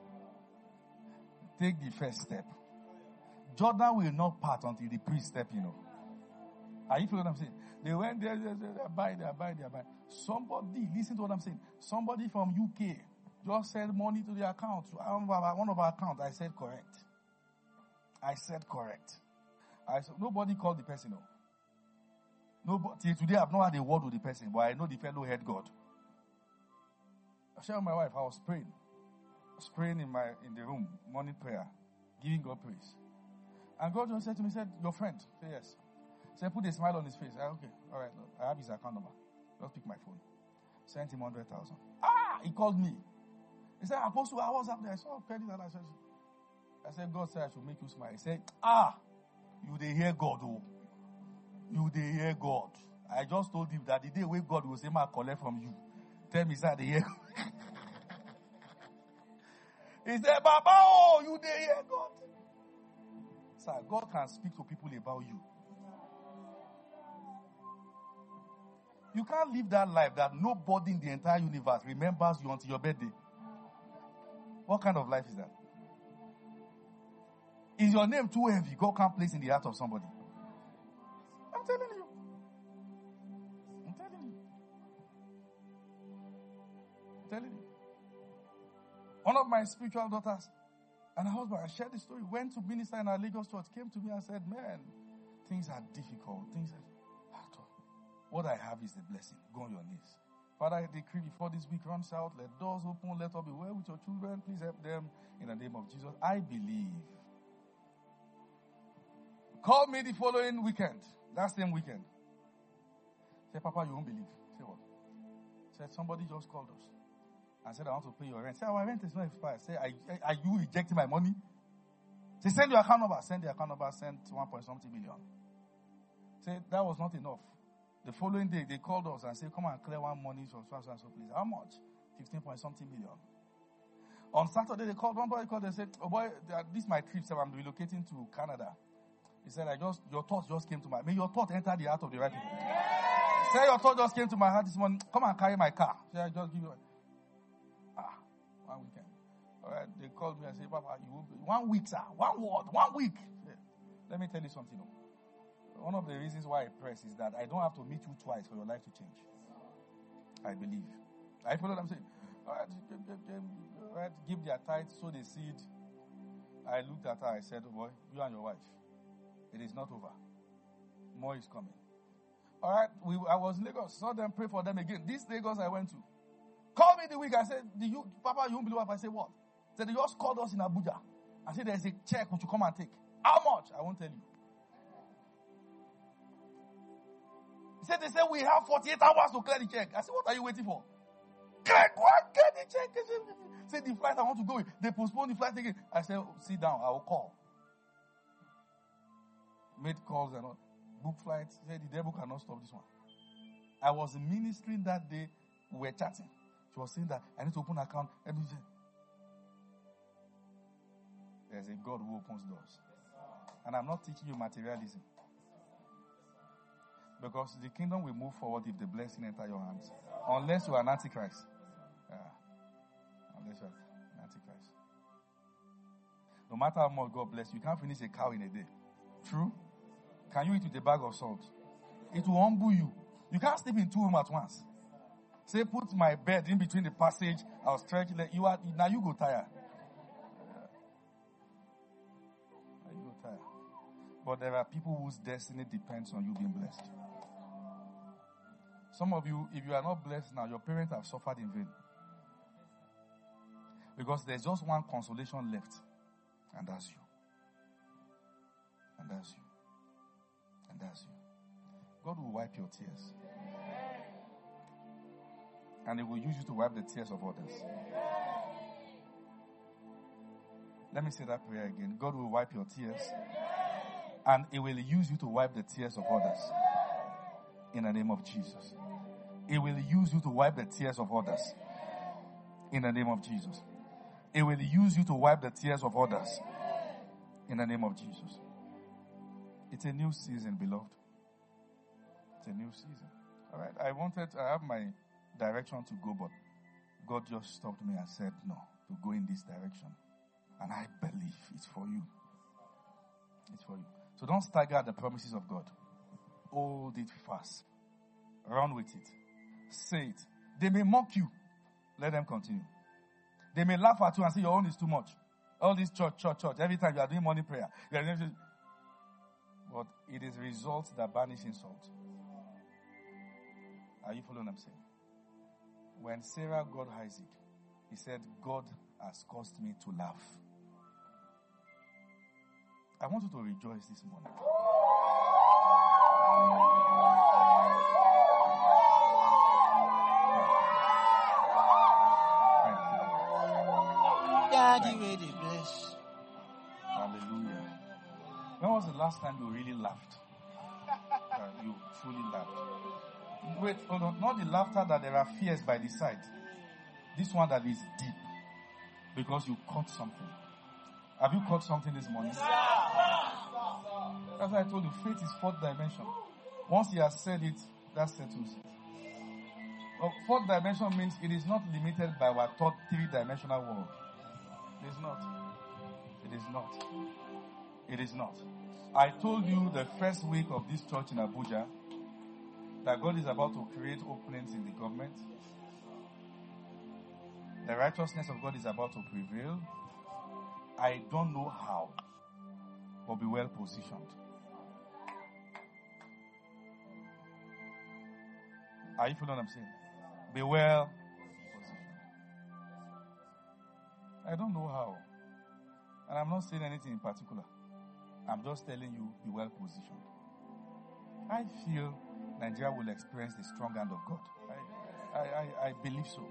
Take the first step. Jordan will not part until the priest step, Are you following what I'm saying? They went there, they buy. Somebody, listen to what I'm saying. Somebody from UK just sent money to the account. One of our accounts. I said correct. I said nobody called the person. Nobody, till today I've not had a word with the person, but I know the fellow had God. I shared with my wife, I was praying in the room, morning prayer, giving God praise. And God just said to me, your friend? Say yes. Said, put a smile on his face. I said, okay, all right, I have his account number. Just pick my phone. Sent him 100,000. He called me. He said, Apostle, I was up there. I saw credit and I said, God said I should make you smile. He said, you dey hear God, oh. You dey hear God. I just told him that the day where God will say, I collect from you. Tell me, sir, they hear God. He said, Baba, you dey hear God. Sir, God can speak to people about you. You can't live that life that nobody in the entire universe remembers you until your birthday. What kind of life is that? Is your name too heavy? God can't place in the heart of somebody. I'm telling you. One of my spiritual daughters and her husband, I shared the story, went to minister in our Lagos church, came to me and said, man, things are difficult. What I have is the blessing. Go on your knees. Father, I decree before this week runs out, let doors open, let all be well with your children. Please help them in the name of Jesus. I believe. Call me the following weekend. That same weekend. Say, Papa, you won't believe. Say what? Said, somebody just called us and said, I want to pay your rent. Say, our rent is not expired. Say, are you rejecting my money? Say, send your account number. Send the account number. Send 1.something million. Say, that was not enough. The following day, they called us and said, come and clear one money from so and so please. How much? 15.something million. On Saturday, they called, one boy called and said, oh boy, this is my trip, so I'm relocating to Canada. He said, your thoughts just came to my, may your thought enter the heart of the right people. Say, your thought just came to my heart this morning, come and carry my car. Say, I just give you, 1 weekend. All right, they called me and said, Papa, you will be, 1 week, sir, 1 word, 1 week. Let me tell you something. One of the reasons why I press is that I don't have to meet you twice for your life to change. I believe. I follow what I'm saying. All right, give their tithe, sow the seed. I looked at her, I said, oh boy, you and your wife, it is not over. More is coming. All right, I was in Lagos, saw them, pray for them again. This Lagos I went to. Call me the week. I said, Papa, you won't believe what I said. What? Said, they just called us in Abuja. I said, there's a check which you come and take. How much? I won't tell you. He said, they said, we have 48 hours to clear the check. I said, what are you waiting for? Go and get the check. He said, the flight I want to go with. They postponed the flight again. I said, sit down, I will call. Made calls and all. Book flights. He said, the devil cannot stop this one. I was in ministry that day. We were chatting. She was saying that I need to open an account. And he said, there's a God who opens doors. And I'm not teaching you materialism. Because the kingdom will move forward if the blessing enter your hands. Unless you are an antichrist. Unless you are an antichrist. No matter how much God bless you, you can't finish a cow in a day. True? Can you eat with a bag of salt? It will humble you. You can't sleep in 2 rooms at once. Say, put my bed in between the passage. I'll stretch it. Now you go tired. Now you go tired. But there are people whose destiny depends on you being blessed. Some of you, if you are not blessed now, your parents have suffered in vain. Because there's just one consolation left. And that's you. And that's you. And that's you. God will wipe your tears. And He will use you to wipe the tears of others. Let me say that prayer again. God will wipe your tears. And He will use you to wipe the tears of others. In the name of Jesus. He will use you to wipe the tears of others. In the name of Jesus. He will use you to wipe the tears of others. In the name of Jesus. It's a new season, beloved. It's a new season. All right. I have my direction to go, but God just stopped me and said, no, to go in this direction. And I believe it's for you. It's for you. So don't stagger at the promises of God. Hold it fast. Run with it. Say it. They may mock you. Let them continue. They may laugh at you and say your own is too much. All this church. Every time you are doing morning prayer. But it is results that banish insult. Are you following what I'm saying? When Sarah got Isaac, he said, God has caused me to laugh. I want you to rejoice this morning. Daddy, really bless. Hallelujah. When was the last time you really laughed? You truly laughed. Wait, hold on. Not the laughter that there are fears by the side. This one that is deep. Because you caught something. Have you caught something this morning? That's why I told you, faith is 4th dimension. Once He has said it, that settles it. Well, 4th dimension means it is not limited by our 3-dimensional world. It is not. It is not. It is not. I told you the first week of this church in Abuja that God is about to create openings in the government. The righteousness of God is about to prevail. I don't know how, but be well positioned. Are you following what I'm saying? Be well positioned. I don't know how. And I'm not saying anything in particular. I'm just telling you, be well positioned. I feel Nigeria will experience the strong hand of God. I believe so.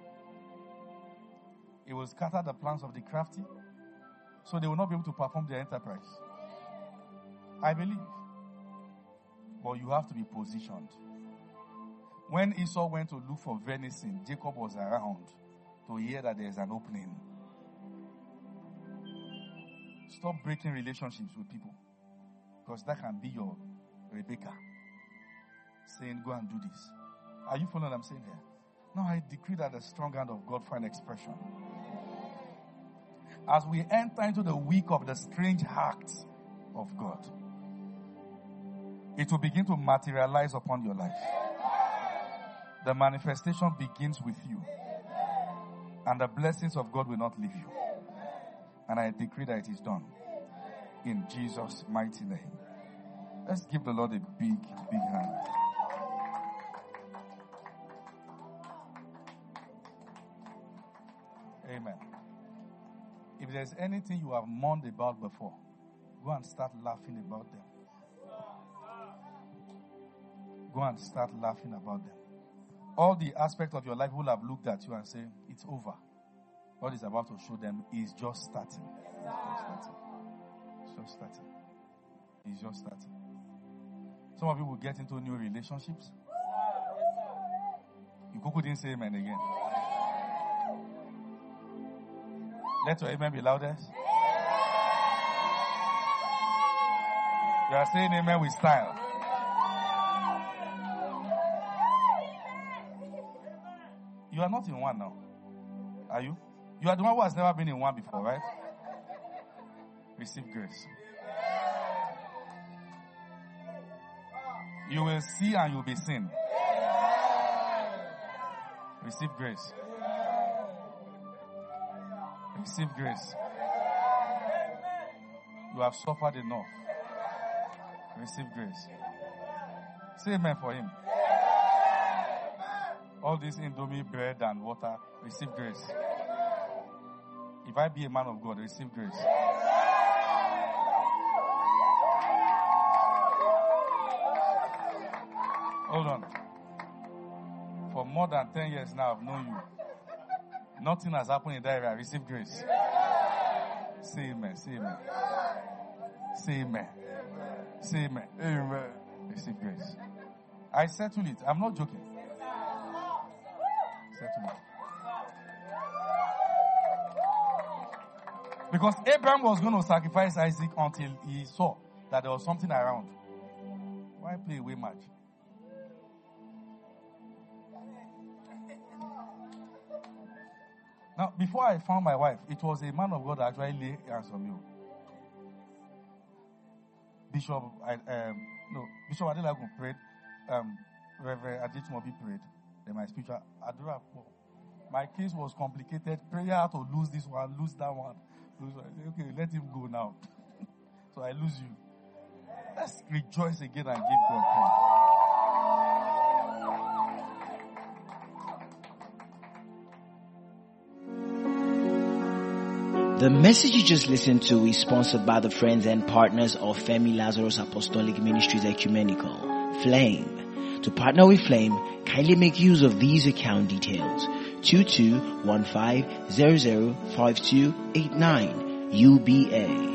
It will scatter the plans of the crafty, so they will not be able to perform their enterprise. I believe. But you have to be positioned. When Esau went to look for venison, Jacob was around to hear that there is an opening. Stop breaking relationships with people, because that can be your Rebecca saying, go and do this. Are you following what I'm saying here? Now I decree that the strong hand of God find expression. As we enter into the week of the strange acts of God, it will begin to materialize upon your life. The manifestation begins with you. And the blessings of God will not leave you. And I decree that it is done. In Jesus' mighty name. Let's give the Lord a big, big hand. Amen. If there's anything you have mourned about before, go and start laughing about them. Go and start laughing about them. All the aspects of your life will have looked at you and say, it's over. What is about to show them is just starting. It's just starting. It's just starting. Some of you will get into new relationships. You couldn't say amen again. Let your amen be loudest. You are saying amen with style. You are not in one now. Are you? You are the one who has never been in one before, right? Receive grace. You will see and you'll be seen. Receive grace. Receive grace. You have suffered enough. Receive grace. Say amen for him. All this Indomie bread and water, receive grace. If I be a man of God, receive grace. Hold on. For more than 10 years now, I've known you. Nothing has happened in that area. Receive grace. Say amen. Say amen. Say amen. Say amen. Amen. Receive grace. I settle it. I'm not joking. Settle it. Because Abraham was going to sacrifice Isaac until he saw that there was something around. Why play away match? Now, before I found my wife, it was a man of God that actually laid hands on me. Bishop Adelagun prayed. Reverend Aditmobi prayed. Then my spiritual Adura. My case was complicated. Prayer had to lose this one, lose that one. I said, okay, let him go now. So I lose you. Let's rejoice again and give God praise. The message you just listened to is sponsored by the friends and partners of Femi Lazarus Apostolic Ministries Ecumenical, Flame. To partner with Flame, kindly make use of these account details. 2215005289 UBA.